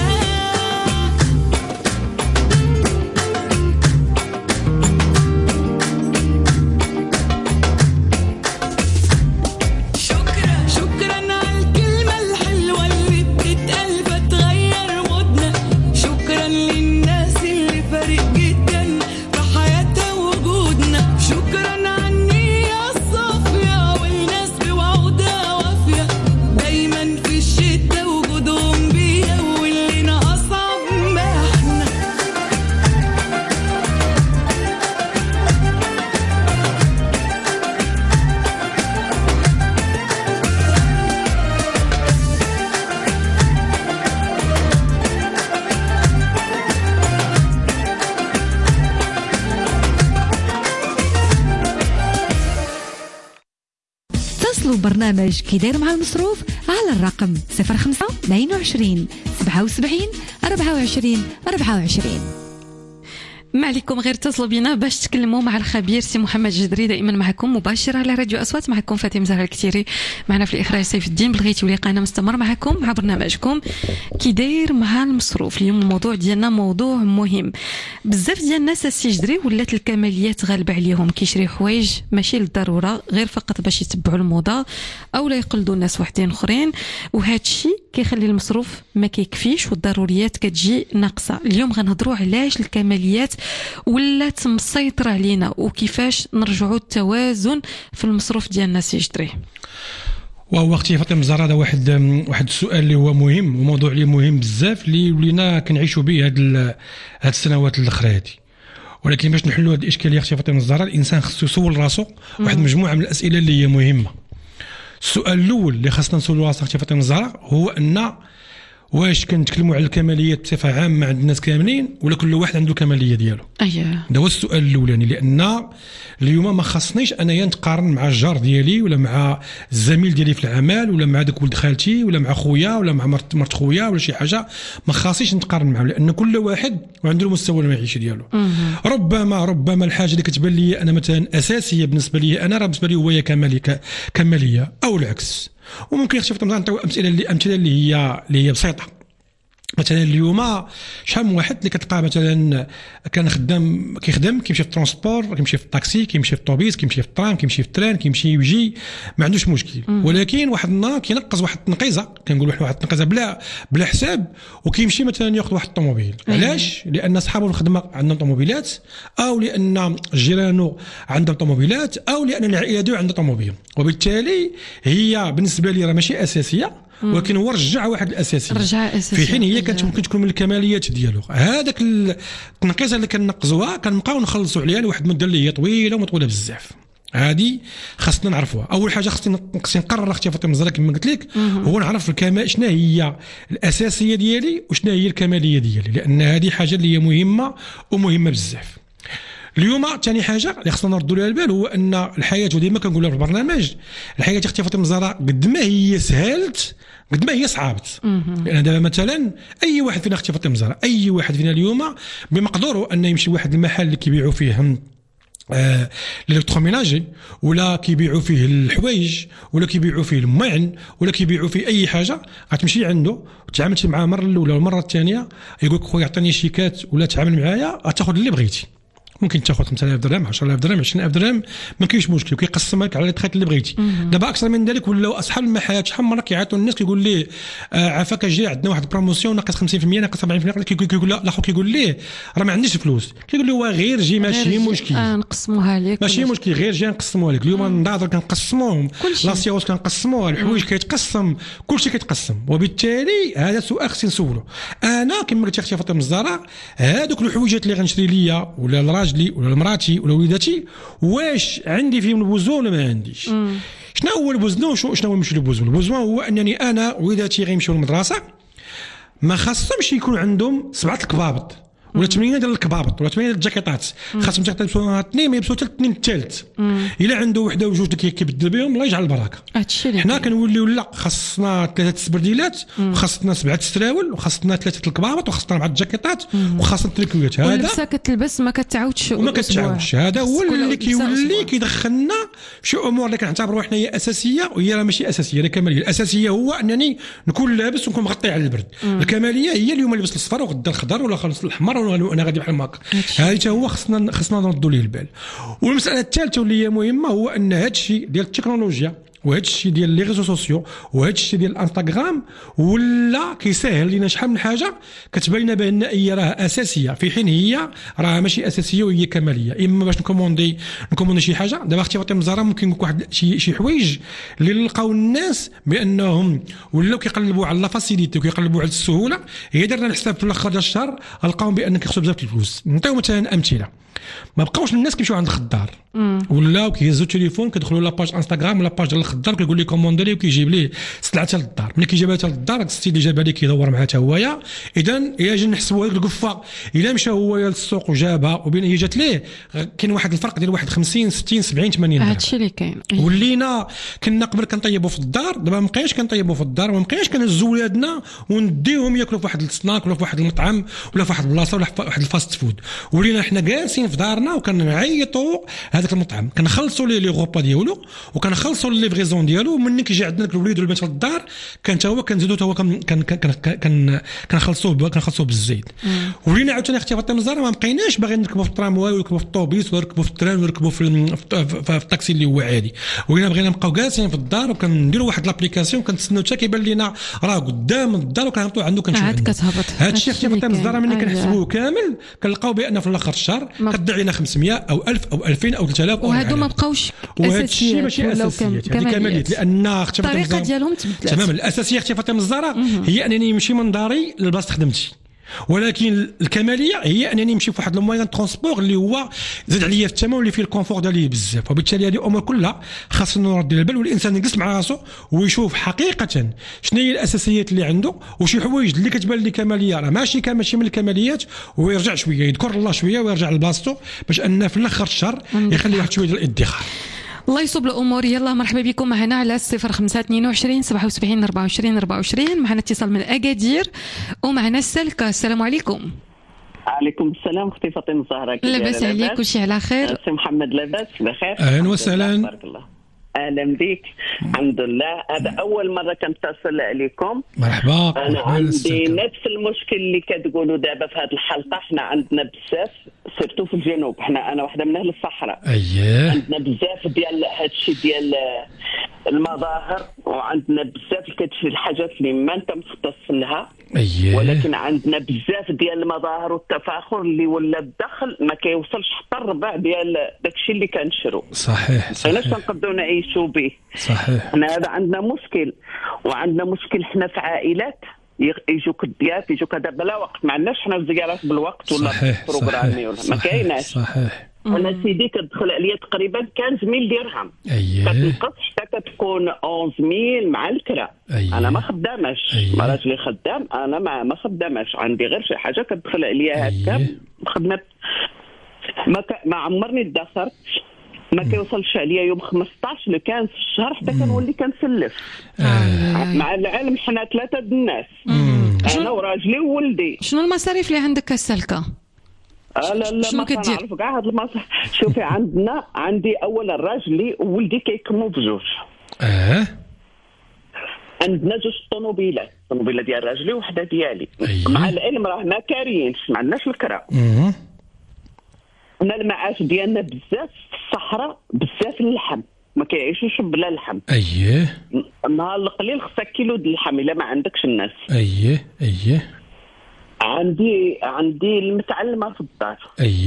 شكرا على الكلمة الحلوة اللي بتتقال بتغير مودنا، شكرا للناس اللي فارق جدا في حياتها وجودنا، شكرا على النية الصافية والناس بوعودها وافية، دايما في الشدة وجودهم بيا واللي أصعب ما احنا.
اتصلوا برنامج كي داير مع المصروف على الرقم 05 22 77 24 24.
ما عليكم غير اتصلوا بنا باش تكلموا مع الخبير سي محمد جدري، دائما معكم مباشر على راديو أصوات. معكم فاطمه زهرة الكتيري، معنا في الإخراج سيف الدين بلغيتي، ولقانا مستمر معكم مع برنامجكم كي داير مع المصروف. اليوم الموضوع ديالنا موضوع مهم بزاف ديال الناس. السي جدري ولات الكماليات غالبه عليهم، كيشري حوايج ماشي للضروره غير فقط باش يتبعوا الموضه او لا يقلدوا الناس وحدين اخرين، وهذا الشيء كيخلي المصروف ما كيكفيش والضروريات كتجي ناقصه. اليوم غنهضروا علاش الكماليات ولات مسيطره علينا وكيفاش نرجعوا التوازن في المصروف ديالنا. سي جدري
وهو اختي فاطمه زهرة، هذا واحد السؤال اللي هو مهم وموضوع اللي مهم بزاف اللي ولينا كنعيشوا به هاد السنوات الاخرى هذه، ولكن باش نحلوا هذه الاشكاليه اختي فاطمه الزهراء الانسان خصو يسول راسو واحد مجموعه من الاسئله اللي هي مهمه. السؤال الاول اللي خاصنا نسولوا راسنا اختي فاطمه الزهراء هو ان واش كنتكلموا على الكماليات بصفه عامه عند الناس كاملين ولا كل واحد عنده كماليه ديالو؟
اييه
هذا هو السؤال الاولاني. لان اليوم ما خاصنيش انايا نتقارن مع الجار ديالي ولا مع الزميل ديالي في العمل ولا مع داك ولد خالتي ولا مع خويا ولا مع مرت خويا ولا شي حاجه، ما خاصنيش نتقارن معهم لان كل واحد وعنده المستوى المعيشي ديالو. ربما الحاجه اللي كتبان لي انا مثلا اساسيه بالنسبه لي انا راه بالنسبه لي هو هي كماليه او العكس. وممكن اختي فاطمه نعطيو امثله اللي هي بسيطه. مثلا اليوم شحال من واحد اللي كتلقى مثلا كان كيخدم كيمشي في الترونسبور، كيمشي في الطاكسي، كيمشي في الطوبيس، كيمشي في الترام، كيمشي في التران، كيمشي ويجي ما عندوش مشكل. ولكن واحد النهار كينقص واحد التنقيزه، كنقول واحد التنقيزه بلا حساب، وكيمشي مثلا ياخذ واحد الطوموبيل. علاش؟ لان صحابه الخدمه عندهم طوموبيلات، او لان جيرانو عندهم طوموبيلات، او لان العائله ديالو عندها طوموبيل. وبالتالي هي بالنسبه لي راه ماشي اساسيه، ولكن هو رجع واحد الاساسي في حين هي كانت ممكن تكون من الكماليات ديالو. هذاك التنقيصه اللي كنقصوها كنبقاو نخلصوا عليها لواحد المده اللي هي طويله ومطوله بزاف. هذه خاصنا نعرفوها. اول حاجه خصني نقرر اختي فاطمه الزهراء كما قلت لك هو نعرف الكمال شنو هي الاساسيه ديالي وشنو هي الكماليه ديالي، لان هذه حاجه اللي هي مهمه بزاف. اليوم ثاني حاجه اللي خصنا نردوا لها البال هو ان الحياه، وديما كنقولها في البرنامج، الحياه اختي فاطمه الزهراء قد ما هي سهلت قد ما هي صعبت. لان دابا مثلا اي واحد فينا اختي فاطمه الزهراء، اي واحد فينا اليوم بمقدوره انه يمشي لواحد المحل اللي كيبيعوا فيه الالكتروميناجي، ولا كيبيعوا فيه الحوايج، ولا كيبيعوا فيه المعن، ولا كيبيعوا فيه اي حاجه، غتمشي عنده وتعاملت معاه المره الاولى والمره الثانيه يقول لك خويا عطيني شيكات ولا تعامل معايا غتاخذ اللي بغيتي. ممكن تاخذ 5000 درهم 10000 درهم 20000 درهم ما كاينش مشكل، وكيقسم لك على لي تخيط اللي بغيتي. دابا اكثر من ذلك ولاو اصحاب المحلات شحال من مره كيعيطوا الناس كيقول ليه عافاك جاي عندنا واحد البروموسيون ناقص 50% ناقص 70%، كيقول لا اخو كيقول ليه راه ما عنديش الفلوس، كيقول له هو غير جي ماشي مشكل
نقسموها لك
ماشي مشكل، غير جي نقسموها لك. اليوم النظاظر كنقسموهم، لاسيوس كنقسموها، الحوايج كيتقسم، كلشي كيتقسم. وبالتالي هذا سؤال خصني نسولو انا كما قلت اختي فاطمه الزهراء، هذوك الحويجات اللي غنشري ليا ولا لراجلي ولا لمراتي ولا وليداتي واش عندي فيهم البوزون ولا ما عنديش؟ شنو هو البوزون وشنو هو ماشي البوزون؟ البوزون هو انني انا وليداتي غيمشيو للمدرسه ما خاصهمش يكون عندهم 7 الكبابط ولا 8 ديال الكبابط ولا 8 ديال الجاكيطات، خاصهم يلبسوا 2 ما يلبسوا حتى 2 الثالث. الا عنده وحده وجوج اللي كيبدل بهم الله يجعل البركه. حنا كنوليو لا خاصنا 3 السبرديلات وخاصنا 7 السراول وخاصنا 3 الكبابط وخاصنا 4 الجاكيطات وخاصنا التريكويات. هذا
واللبسه كتلبس ما كتعاودش
وما كتعاودش. هذا هو اللي كيولي كيدخلنا في شي امور اللي كنعتبروها حنا هي اساسيه وهي راه ماشي اساسيه، راه كماليه. الاساسيه هو انني نكون لابس ونكون مغطي على البرد. الكماليه هي اليوم نلبس الصفر وغدا الخضر ولا خلص الاحمر وانا غادي بحال هكا. هذا هو خصنا نردوا ليه البال. والمساله الثالثه واللي هي مهمه هو ان هذا الشيء ديال التكنولوجيا وهذا الشيء ديال لي ريزو سوسيو وهذا الشيء ديال الانستغرام ولا كيسهل لينا شحال من حاجه كتبان لنا بان هي راه اساسيه في حين هي راه ماشي اساسيه وهي كماليه. اما باش نكوموندي شي حاجه دابا اختي فاطمه الزهراء ممكن نقول واحد شي حوايج اللي لقاو الناس بانهم ولاو كيقلبوا على لا فاسيليتي وكيقلبوا على السهوله، هي درنا الحساب في الاخر ديال الشهر لقاو بان كيخسروا بزاف الفلوس. نعطيو مثلا امثله، ما بقاوش الناس كيمشيو عند الخضار ولاو كيهزوا التليفون كيدخلوا لاباج انستغرام ولا باج ديال الخضار كيقول لي كوموندي لي وكيجيب ليه السلعه حتى للدار. ملي كيجيبها حتى للدار السيد اللي جابها لي كيدور معها حتى هويا. اذا الا جينا نحسبوا هذيك القفه الا مشى هو للسوق وجابها وبين هي جات ليه كاين واحد الفرق ديال واحد 50 60 70 80 درهم.
هادشي اللي كاين.
ولينا كنا قبل كنطيبوا في الدار، دابا ما بقيناش كنطيبوا في الدار وما بقيناش كنهزوا ولادنا ونديوهم ياكلوا في واحد السناك ولا في واحد المطعم ولا في واحد البلاصه ولا في واحد الفاست فود. ولينا حنا جالسين في دارنا وكنعيطوا هذاك المطعم كنخلصوا ليه لي غوبا ديالو وكنخلصوا ليفريزون ديالو، ومنين كيجي عندنا الوليد والبنات للدار كان تا هو كنزيدوا تا هو كنخلصوا بالزيت. ولينا عاوتاني اختي فاطمه الزهراء ما بقيناش باغيين نركبوا في الترامواي ونركبوا في الطوبيس ونركبوا في التران ونركبوا في الطاكسي اللي هو عادي. ولينا بغينا نبقاو جالسين في الدار وكنديروا واحد لابليكاسيون كنتسناو حتى كيبان لنا راه قدام الدار وكنهبطوا عنده كنشوف
عاد كتهبط.
هذا الشيء اختي فاطمه الزهراء ملي كنحسبوه كامل كنلقاو بان في الاخر الشهر كتضيع لنا 500 او 1000 او 2000 او 3000 او
وهادو ما بقاوش
وهذا الشيء ماشي اساسيات، هذه كماليات. لان اختي
الطريقه ديالهم تبدلت
تماما. الاساسيه اختي فاطمه الزهراء هي انني نمشي من داري لبلاصه خدمتي ولكن الكماليه هي انني نمشي في واحد الموان ترونسبور اللي هو زاد عليا في الثمن واللي فيه الكونفور ديالي بزاف، وبالتالي هذه الامور كلها خاصنا نرد البال، والانسان يجلس مع راسو ويشوف حقيقه شنو هي الاساسيات اللي عنده وشي حوايج اللي كتبان لي كماليه راه ماشي من الكماليات، ويرجع شويه يذكر الله شويه ويرجع لبلاصتو باش ان في الاخر الشهر يخلي واحد شويه ديال الادخار.
الله يصوب الامور. يلا مرحبا بكم معنا على 0522 77 24 24. معنا اتصال من اكادير ومعنا السلكه. السلام عليكم.
عليكم السلام اختي فاطمه الزهراء.
لاباس عليك وشي على خير؟
سي محمد لاباس بخير؟
اهلا وسهلا.
بارك الله. اهلا بك. الحمد لله. هذا اول مره كنتصل عليكم.
مرحبا.
انا عندي نفس المشكل اللي كتقولوا دابا في هذه الحلقه. حنا عندنا بزاف سيرتو في الجنوب، انا واحده من اهل الصحراء. عندنا بزاف ديال هادشي ديال المظاهر، وعندنا بزاف كتجي الحاجات اللي ما انت مختص لها. ولكن عندنا بزاف ديال المظاهر والتفاخر اللي ولا الدخل ما كيوصلش حتى الربع ديال داكشي اللي كنشرو.
صحيح.
علاش كنقدروا نعيشوا به؟
صحيح.
حنا هذا عندنا مشكل، وعندنا مشكل حنا في عائلات يجوك الضياف يجوك دابا لا وقت، ما عندناش حنا الزيارات بالوقت ولا بروغرامي ولا ما كايناش.
صحيح.
انا سيدي كتدخل عليا تقريبا 15000 درهم. كتنقص حتى كتكون 11000 مع الكرا. انا ما خداماش. راجلي خدام، انا ما خداماش، عندي غير شي حاجه كتدخل عليا هكا خدمه. ما عمرني ادخرت، ما كيوصلش عليا يوم 15 اللي كان في الشهر حتى كنولي كنسلف. مع العلم حنا 3 الناس، انا وراجلي وولدي.
شنو المصاريف اللي عندك السلكه؟
لا
شنو كدير؟
نعرف كاع هاد المصاريف. شوفي عندي اولا راجلي وولدي كيكموا بجوج. عندنا 2 طوموبيلات، طوموبيله ديال راجلي وحده ديالي. مع العلم راه ما كاريينش، ما عندناش الكرا. حنا المعاش ديالنا بزاف في الصحراء، بزاف اللحم، ما كيعيشوش بلا اللحم. النهار القليل خصك كيلو د اللحم الا ما عندكش الناس. عندي المتعلمه في الدار.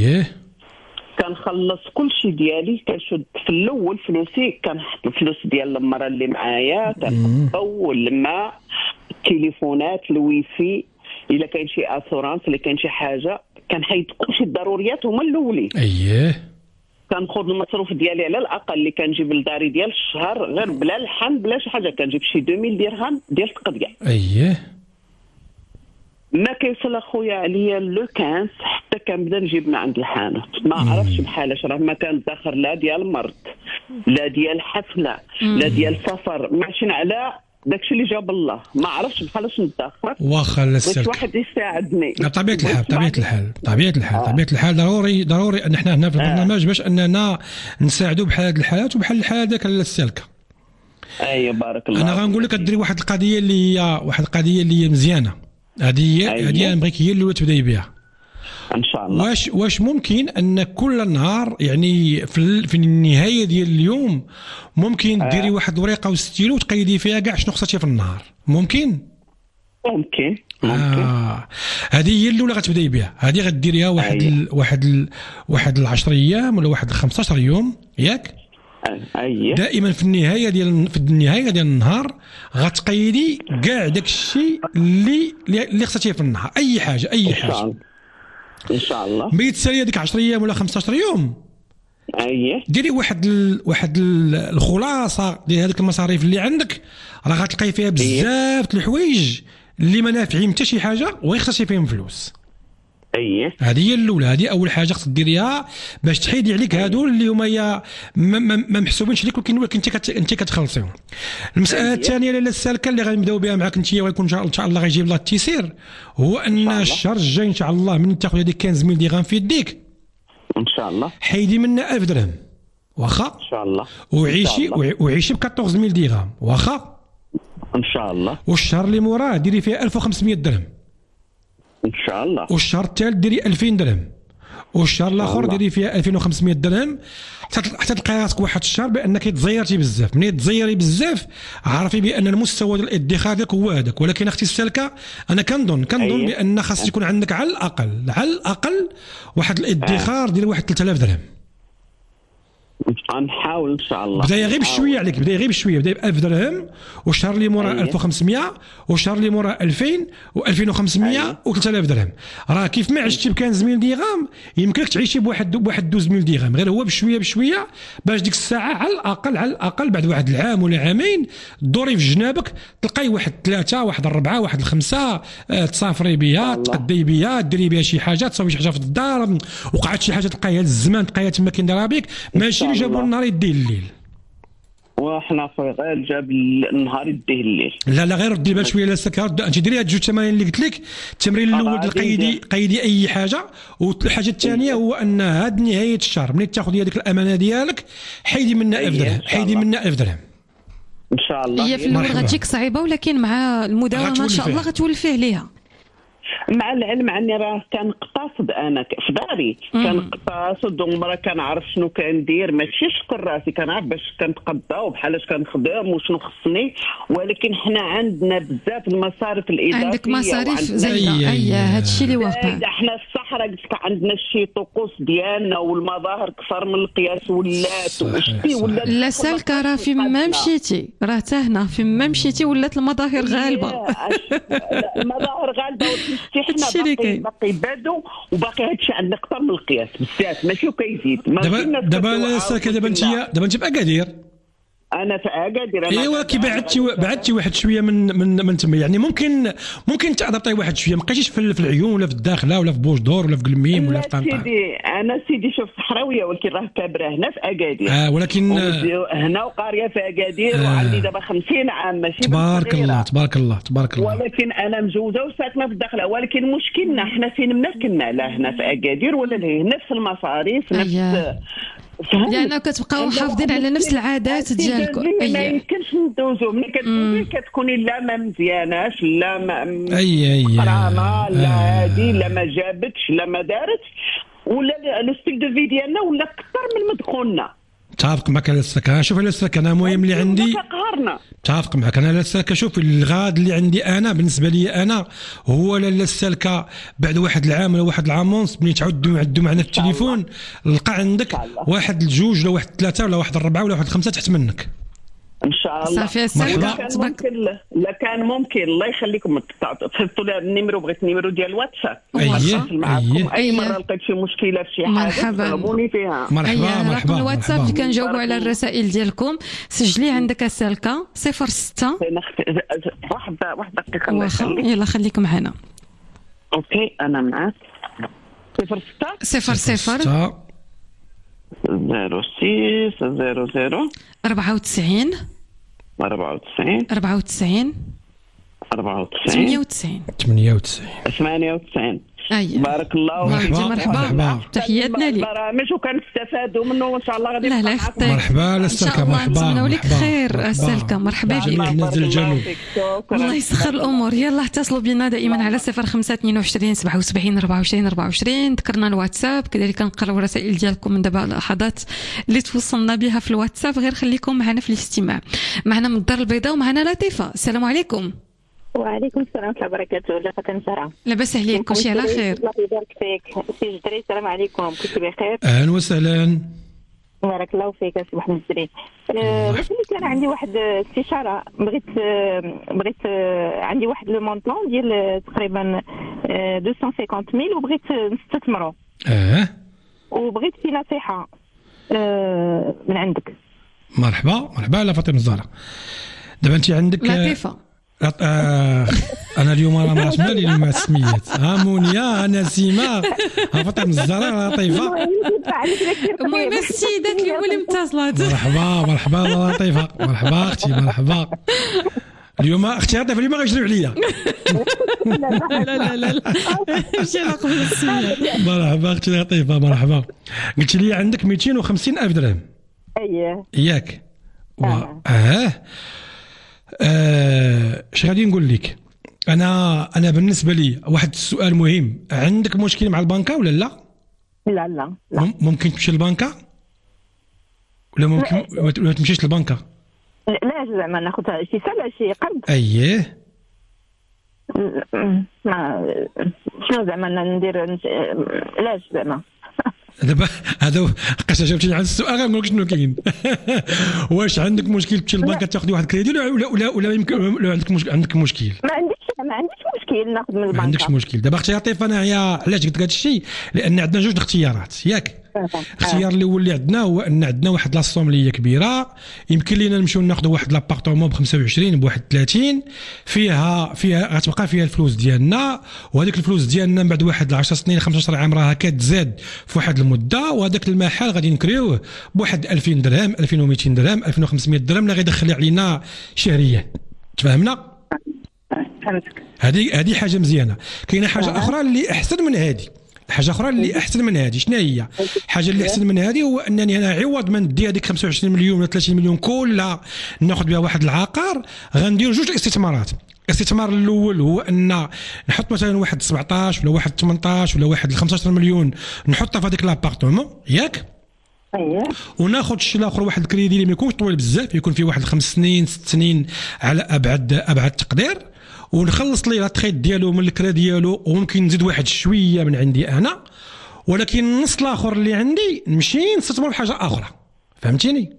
كنخلص كل شيء ديالي، كنشد في الاول فلوسي، كنحط الفلوس ديال المراه اللي معايا، كنحطو الماء، التليفونات، الويفي، الا كاين شي اسورانس، الا كاين شي حاجه كنحيد كل شيء الضروريات هما الاولين. كناخذ المصروف ديالي على الاقل اللي كنجيب لداري ديال الشهر، غير بلا لحم بلا شي حاجه كنجيب شي 2000 درهم ديال التقضيه. ما كيوصل اخويا عليا لو 15 حتى كنبدا نجيب من عند الحانوت. ما عرفتش بحالاش، راه ما كندخر لا ديال مرض لا ديال حفله لا ديال سفر، ماشيين على داكشي اللي جاب الله. ما عرفتش بحالاش ندخر.
واخا السلك
واحد يساعدني.
طبيعه الحال ضروري ان احنا هنا في البرنامج باش اننا نساعدوا بحال هذه الحالات وبحال الحاله ديالك السلكه.
بارك الله.
انا غنقول لك ديري واحد القضيه اللي هي مزيانه. هذه نبغيك هي اللي تبداي بها
ان شاء الله.
واش ممكن ان كل نهار يعني في النهايه ديال اليوم ممكن ديري واحد الورقه وستيلو وتقيدي فيها كاع شنو خصاتي في النهار؟ ممكن هذه هي الاولى غتبداي بها. هذه غديريها واحد 10 ايام ولا واحد 15 يوم ياك. دائما في النهايه ديال النهار غتقيدي كاع داك الشيء اللي خصاتيه في النهار. اي حاجه
ان شاء الله.
ما يتسالي هذيك 10 ايام ولا 15 يوم. ديري واحد الخلاصه ديال هذيك المصاريف اللي عندك، راه غتلقاي فيها بزاف الحوايج اللي ما نافعين حتى شي حاجه ويخصصي فيهم فلوس. هذه هي الاولى، هذه اول حاجه خصك ديريها باش تحيدي عليك هادو اللي هما ما محسوبينش لك، ولكن انت كتخلصيهم. المساله الثانيه لاله السالكه اللي غنبداو بها معاك انت، ويكون ان شاء الله غيجيب الله التيسير، هو ان الشهر الجاي ان شاء الله من تاخذ هذيك 15000 درهم في يديك
ان شاء الله،
حيدي منها 1000 درهم واخا
ان شاء الله،
وعيشي ب 14000 درهم واخا
ان شاء الله،
والشهر اللي موراه ديري فيه 1500 درهم
ان شاء الله،
والشهر الثالث ديري 2000 درهم، والشهر الاخر ديري فيها 2500 درهم، حتى تلقى راسك واحد الشهر بانك تزيرتي بزاف. ملي تزيري بزاف عرفي بان المستوى ديال الادخار ديالك هو هذاك. ولكن اختي السالكه انا كنظن بان خاص يكون عندك على الاقل واحد الادخار ديال واحد 3000 درهم.
نحاول ان شاء الله.
بدا غير بشويه عليك، بدا غير بشويه، بدا ب 1000 درهم والشهر اللي مورا 1500 والشهر اللي مورا 2000 و2500 و3000 درهم. راه كيف ما عشتي ب 15000 درهم يمكنك تعيشي بواحد 12000 درهم، غير هو بشويه بشويه باش ديك الساعه على الاقل بعد واحد العام ولا عامين دوري في جنابك تلقاي واحد 3 واحد 4 واحد 5 تسافري بها تقدي بها ديري بها شي حاجه تصاوبي شي حاجه في الدار، وقعت شي حاجه تلقايها الزمان تلقايها تما كاين بك، ماشي اللي جابوا النهار يديه الليل.
وحنا في غير جاب النهار يديه الليل.
لا غير ردي بال شويه للسكر، انت ديري هاد جوج تمارين اللي قلت لك. التمرين الاول قيدي اي حاجه، والحاجه الثانيه هو ان هاد نهايه الشهر ملي تاخذ هذيك الامانه ديالك حيدي منها 1000 درهم، حيدي منها 1000 درهم
ان شاء الله.
هي في الاول غتجيك صعيبه، ولكن مع المداومه ان شاء الله غتولفي عليها.
مع العلم عني راه كنقتصد انا في داري، كنقتصد ومرة كنعرف شنو كندير، ماشي شكر راسي، كنعرف باش كنتقضى وبحالاش كنخدم وشنو خصني، ولكن حنا عندنا بزاف المصاريف الاداريه.
عندك مصاريف زايده. هادشي اللي واقع.
حنا في الصحراء قلت لك عندنا شي طقوس ديالنا والمظاهر كثر من القياس ولات وشتي ولا
لا سالكه. راه فين ما مشيتي راه حتى هنا فين ما مشيتي ولات المظاهر غالبه.
المظاهر غالبه حنا باقي بادو وباقي هادشي عندنا اكثر من القياس بزاف، ماشي وكيزيد.
دابا ساكنه دابا انت في اكادير.
انا في اكادير.
ايوا كي بعدتي واحد شويه من تما، يعني ممكن تعطي واحد شويه، ما بقيتيش في العيون ولا في الداخله ولا في بوش دور ولا في قلميم ولا في طنطا.
انا سيدي شوف صحراويه، ولكن راه كابره هنا في اكادير.
ولكن
هنا وقاريه في اكادير وعندي دابا 50 عام، ماشي
تبارك الله تبارك الله تبارك الله.
ولكن انا مجوزه وساكنه في الداخله، ولكن مشكلنا حنا فين ما كنا، لا هنا في اكادير ولا نفس المصاريف نفس
لأنه كتبقاو حافظين على نفس العادات ديالكم.
ما يمكنش ندوزو ملي كتدوزي كتكوني لا ما مزياناش لا ما محرمه لا هادي لا ما جابتش لا ما دارتش، ولا لو ستيل دو في ديالنا ولا اكثر من مدخولنا.
متفق معك على السكه. شوف على السكه انا المهم اللي عندي متفق معك انا على السلكه. شوف الغاد اللي عندي انا بالنسبه لي انا هو لالا السلكه بعد واحد العام ولا واحد العام ونص ملي تعدوا معنا في التليفون لقى عندك واحد الجوج ولا واحد 3 ولا واحد 4 ولا واحد 5 تحت منك
ان شاء الله. لا كان ممكن الله يخليكم تحطوا لي النيميرو، بغيت النيميرو ديال الواتساب نتواصل معكم اي مره لقيت شي مشكله في شي حاجه طلبوني فيها.
مرحبا
رقم الواتساب اللي كنجاوبوا على الرسائل ديالكم. سجلي عندك السالكه 06
واحد دقيقه الله يخليك.
يلا خليك معنا.
اوكي انا معاك.
06 00
06 00
94
94
94
98 98 بارك الله فيك.
مرحبا تحياتنا لك.
برامج وكنستفادوا منه وان شاء الله غادي
لا
مرحبا السلكه. مرحبا
لك خير السلكه. مرحبا بك.
نزل الجنوب.
الله يسخر الامور. يلا اتصلوا بنا دائما على 05 22 77 24 24. ذكرنا الواتساب كذلك نقراو الرسائل ديالكم من دابا اللحظات اللي توصلنا بها في الواتساب. غير خليكم معنا في الاستماع. معنا من الدار البيضاء ومعنا لطيفه. السلام عليكم.
وعليكم السلام ورحمة الله وبركاته. لفتن سارة.
لاباس عليك؟ كلشي على خير؟
الله يبارك فيك. سي جدري السلام عليكم، كنتو بخير؟
اهلا وسهلا.
بارك الله فيك سي محمد الجدري. بغيت كان عندي واحد استشارة، بغيت عندي واحد لو مونطون ديال تقريبا 250,000 وبغيت نستثمرو. وبغيت في نصيحة من عندك.
مرحبا لا فاطمة الزهراء. دابا انت عندك
لطيفة.
انا اليوم راه ما عرفتش مالي مع السميات. مونيا نسيمه فاطمه الزهراء لطيفه.
المهم السيدات اليوم اللي متصلات.
مرحبا لطيفه. مرحبا اختي. مرحبا اليوم اختي لطيفه اليوم غيجريو عليا.
لا ماشي قبل السميات.
مرحبا اختي لطيفه. مرحبا. قلت لي عندك 250,000 درهم.
اييه
ياك. اش غادي نقول لك انا بالنسبه لي واحد السؤال مهم. عندك مشكل مع البنكه ولا لا؟
لا
ممكن تمشي للبنكه ولا ممكن ما تمشيش للبنكه؟
لا زعما ناخذ شي سلعه شي قرض.
اييه
شنو زعما ندير؟ لاش زعما
دابا هذا بقيت جاوبتيني على السؤال غنقول لك شنو كاين. واش عندك مشكل تمشي للبنك تاخذي واحد الكريدي ولا يمكن عندك مشكل؟
ما عنديش مشكل ناخذ من البنك. ما
عندكش مشكل. دابا اختي عطيفه انايا علاش قلت هذا الشيء؟ لان عندنا جوج الاختيارات ياك. الاختيار الاول اللي عندنا هو ان عندنا واحد لاصوم اللي هي كبيره، يمكن لينا نمشيو ناخذوا واحد لابارتومون ب 25 بواحد 30 فيها غتبقى فيها الفلوس ديالنا، وهذيك الفلوس ديالنا بعد واحد 10 سنين 15 عام راها كتزاد في واحد المده، وهذاك المحل غادي نكريوه بواحد 2000 درهم 2200 درهم 2500 درهم اللي غيدخل علينا شهريا. تفهمنا؟ هذه حاجه مزيانه. كاينه حاجه اخرى اللي احسن من هذه. حاجه اخرى اللي احسن من هذه شنو هي؟ الحاجه اللي احسن من هذه هو انني انا عوض ما ندي هذيك 25 مليون ولا 30 مليون كلها ناخذ بها واحد العقار، غندير جوج الاستثمارات. الاستثمار الاول هو ان نحط مثلا واحد 17 ولا واحد 18 ولا واحد 15 مليون نحطها في هذيك لابارتومون ياك. وناخذ الشيء الاخر واحد الكريدي اللي ما يكونش طويل بزاف، يكون فيه واحد 5 سنين 6 سنين على ابعد تقدير، ونخلص ليه التخيط ديالو من الكرا ديالو، وممكن نزيد واحد شويه من عندي انا، ولكن النص الاخر اللي عندي نمشي نستثمر في حاجه اخرى. فهمتيني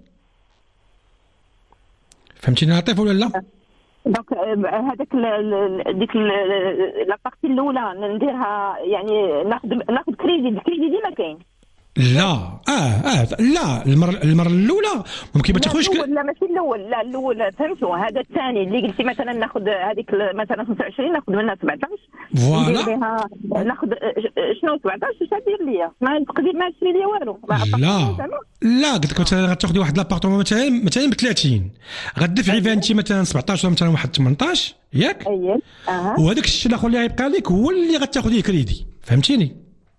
لطيف ولا لا؟
دونك هذاك ديك لابارتي الاولى نديرها يعني ناخذ كريدي. الكريدي ديما كاين.
لا لا المره الاولى ممكن ما تاخذش.
لا ماشي الاول، لا الاول فهمتوا. هذا الثاني اللي قلتي مثلا ناخذ هذيك مثلا 25 ناخذ منها 17
فوالا
ناخذ شنو 17 اش دير ليا؟ ما تقدر ما تشري ليا والو.
لا قلت لك مثلا غتاخذي واحد لابارتمون مثلا ب 30 غتدفعي فيها انت مثلا 17 ولا مثلا واحد 18 ياك. وهذاك الشيء الاخر اللي غيبقى لك هو اللي غتاخذيه كريدي. فهمتيني؟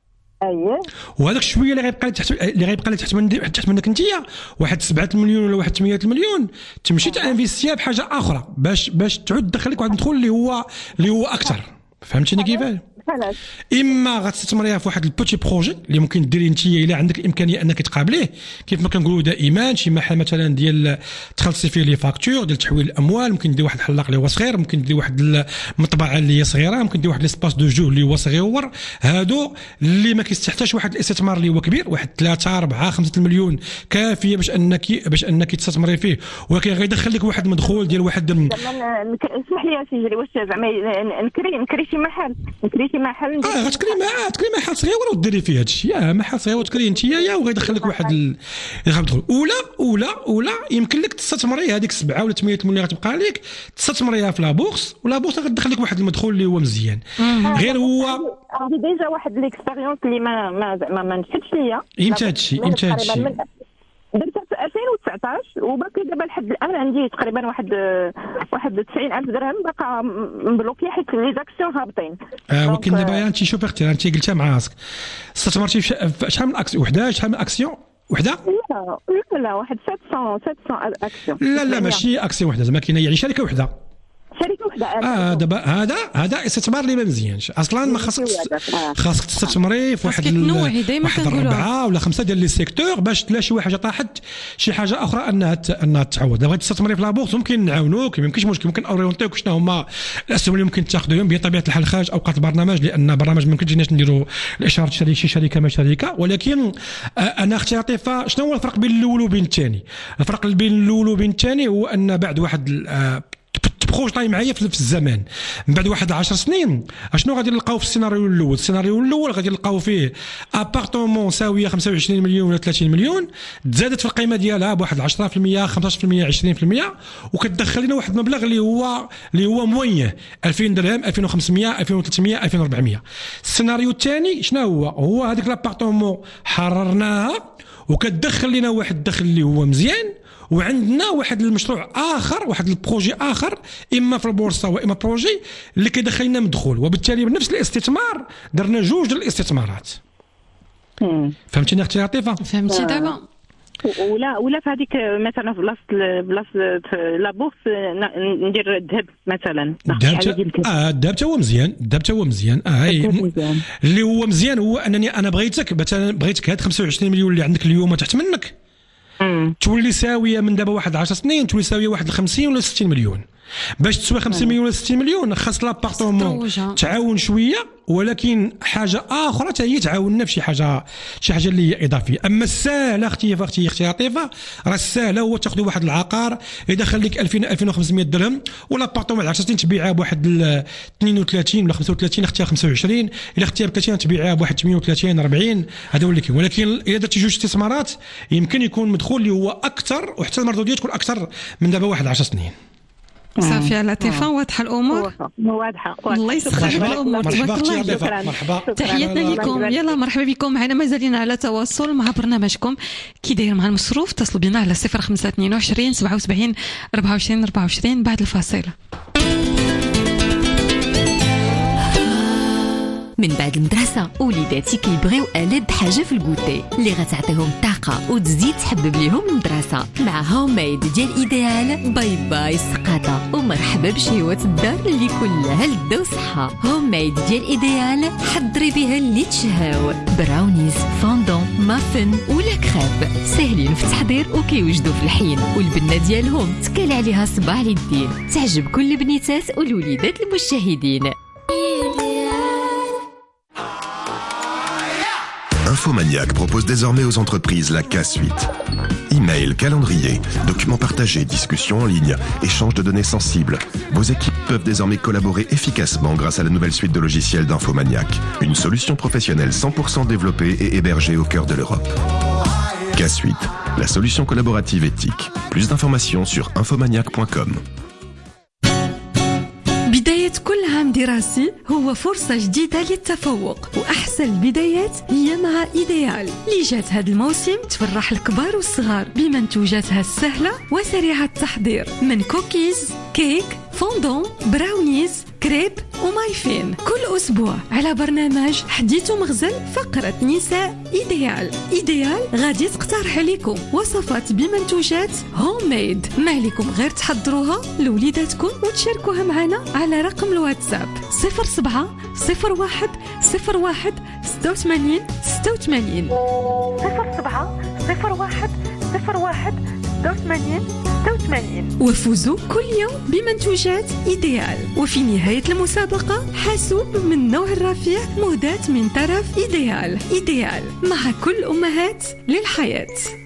وهذاك شويه اللي غيبقى لك تحت منك انت واحد 7 مليون ولا واحد 8 مليون تمشي تانفيستيها بحاجه اخرى باش تعود تدخل لك واحد الدخول اللي هو اكثر. فهمتيني كيفاش؟ اما غتستثمريها في واحد البوتي بروجي اللي ممكن ديري انت الا عندك الامكانيه انك تقابليه، كيف ما كنقولوا دائما شي محل مثلا ديال تخلصي فيه لي فاكتور ديال تحويل الاموال، ممكن دير واحد الحلاق اللي هو صغير، ممكن دير واحد المطبعه اللي هي صغيره، ممكن دير واحد ليسباس دو جو اللي هو صغيور. هادو اللي ما كيستحتاجش واحد الاستثمار اللي هو كبير، واحد 3 4 5 مليون كافيه باش انك تستثمري فيه، ولكن غيدخل لك واحد المدخول ديال واحد.
اسمح لي يا سيدي، واش زعما نكري شي محل
غتكري محل صغير وديري فيه هذا الشيء. محل صغير وتكري انت وغيدخل لك واحد الدخول. اولا يمكن لك تستثمري هذيك 7 ولا 8 مليون اللي غتبقى لك تستثمريها في لابورس، ولا بورس غتدخل لك واحد المدخول اللي هو مزيان. غير هو
عندي ديجا واحد ليكسبيريونس اللي ما نفدش ليا.
امتى هذا الشيء
درتها في 2019 وباقي دابا لحد الان عندي تقريبا واحد 90,000 درهم باقا مبلوكيه حيت لي زاكسيون هابطين.
ولكن دابا انت شوفي اختي انت قلتها مع راسك استثمرتي في شحال من اكسيون وحده؟ شحال من اكسيون وحده؟
لا واحد 700 اكسيون.
لا ماشي اكسيون وحده، زعما كاينه يعني شركه وحده. دابا هذا استثمار اللي ما مزيانش اصلا. ما خاصك تستثمري في واحد 4 ولا 5 ديال لي سيكتور باش تلا شي حاجه طاحت شي حاجه اخرى انها تعوض. دابا تستثمري في لابورس ممكن نعاونوك، ما يمكنش مشكل، ممكن اورينتيوك شنو هما الاسهم اللي ممكن تاخذوهم بطبيعه الحال خارج اوقات البرنامج، لان برنامج ما يمكنش نديروا الاشاره شي شركه ما شركه. ولكن انا اختي عطيفه شنو هو الفرق بين الاول وبين الثاني؟ الفرق بين الاول وبين الثاني هو ان بعد واحد بروج طاي معايا في الزمان من بعد واحد 10 سنين اشنو غادي نلقاو في السيناريو الاول؟ السيناريو الاول غادي نلقاو فيه ابارتومون ساويه 25 مليون ولا 30 مليون تزادت في القيمه ديالها بواحد 10% 15% 20%، وكتدخل لنا واحد المبلغ اللي هو مويه 2000 درهم 2500 2300 2400. السيناريو الثاني شنو هو هذيك لابارتومون حررناها وكتدخل لنا واحد الدخل اللي هو مزيان، وعندنا واحد المشروع اخر واحد البروجي اخر اما في البورصه واما بروجي اللي كيدخل لنا مدخول، وبالتالي بنفس الاستثمار درنا جوج ديال الاستثمارات. فهمتيني اختي لطيفه؟
فهمتي دابا؟
ولا في هذيك مثلا في بلاصه لابورس ندير الذهب مثلا.
الذهب هو مزيان، اللي هو مزيان هو انني انا بغيتك هاد 25 مليون اللي عندك اليوم تحت منك تولي ساويه من دابا واحد 10 سنين تولي ساويه واحد 50 ولا 60 مليون. باش تسوى 5 مليون ولا 60 مليون خاص لابارتمون تعاون شويه، ولكن حاجه اخرى حتى هي تعاوننا في شي حاجه اللي هي اضافيه. اما السهله اختي لطيفه، راه السهله هو تاخذ واحد العقار يدخل لك 2500 درهم، والابارتمون 10 سنين تبيعها بواحد 32 ولا 35 اختي 25، الا اختي ب 30 تبيعها بواحد 38 40. هذا هو اللي كاين. ولكن اذا درتي جوج استثمارات يمكن يكون مدخول اللي هو اكثر، وحتى المردوديه تكون اكثر من دابا واحد 10 سنين.
صافي على لطيفه، واضحه الامور،
واضحه.
الله يسخر الامور. تبارك الله.
مرحبا،
تحياتنا لكم. يلا مرحبا بكم معنا، مازالين على تواصل مع برنامجكم كي داير مع المصروف. اتصلوا بنا على 0522 77 24 24 بعد الفاصل.
من بعد المدرسة وليداتي كيبغيو ألد حاجة في الكوتي اللي غتعطيهم طاقة وتزيد تحبب ليهم المدرسة. مع هوم ميد ديال إيديال، باي باي سقاطة ومرحبا بشهوة الدار اللي كلها لذة وصحة. هوم ميد ديال إيديال حضري بها اللي تشهاو، براونيز، فوندون، مافن ولا كريب، سهلين في التحضير وكيوجدوا في الحين، والبنة ديالهم تكال عليها صباح للدين، تعجب كل البنيتات والوليدات المشاهدين.
Infomaniac propose désormais aux entreprises la K-Suite. Email, calendrier, documents partagés, discussions en ligne, échanges de données sensibles. Vos équipes peuvent désormais collaborer efficacement grâce à la nouvelle suite de logiciels d'Infomaniac. Une solution professionnelle 100% développée et hébergée au cœur de l'Europe. K-Suite, la solution collaborative éthique. Plus d'informations sur infomaniac.com.
بداية كل عام دراسي هو فرصة جديدة للتفوق، وأحسن البدايات هي مع إيديال اللي جات هذا الموسم تفرح الكبار والصغار بمنتوجاتها السهلة وسريعة التحضير، من كوكيز، كيك، فوندون، براونيز، كريب ومايفين. كل أسبوع على برنامج حديث ومغزل فقرة نساء إيديال. إيديال غادي تقترح عليكم وصفات بمنتوجات هوم ميد، ما عليكم غير تحضروها لوليداتكم وتشاركوها معنا على رقم الواتساب 07 01 01 86 86 07 01 01 86 86. وفوزوا كل يوم بمنتوجات إيديال. وفي نهاية المسابقة حاسوب من نوع الرفيع مهداة من طرف إيديال. إيديال مع كل أمهات للحياة.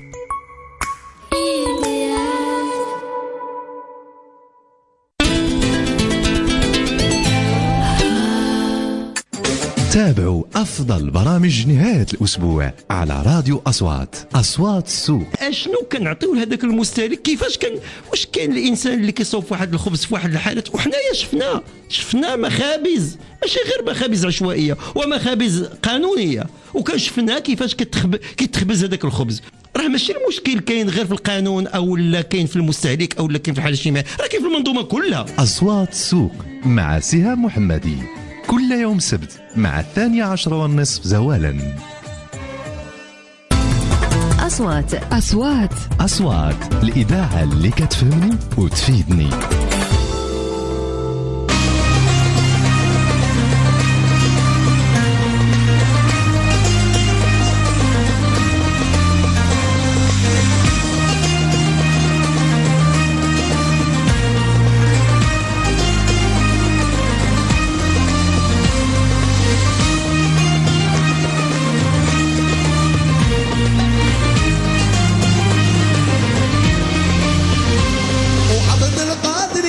تابعوا أفضل برامج نهاية الأسبوع على راديو أصوات السوق.
اشنو كنعطيو لهذاك المستهلك؟ كيفاش واش كاين الانسان اللي كيصوب واحد الخبز في واحد الحالات، وحنايا شفنا مخابز، ماشي غير مخابز عشوائيه ومخابز قانونيه، وكنشفنا كيفاش كيتخبز هذاك الخبز. راه ماشي المشكل كاين غير في القانون او لا كاين في المستهلك او لا كاين في الحاله الاجتماعيه، راه كاين في المنظومه كلها.
أصوات السوق مع سهام محمدي كل يوم سبت مع 12:30 زوالا. أصوات الإذاعة اللي كتفهمني وتفيدني.
القادر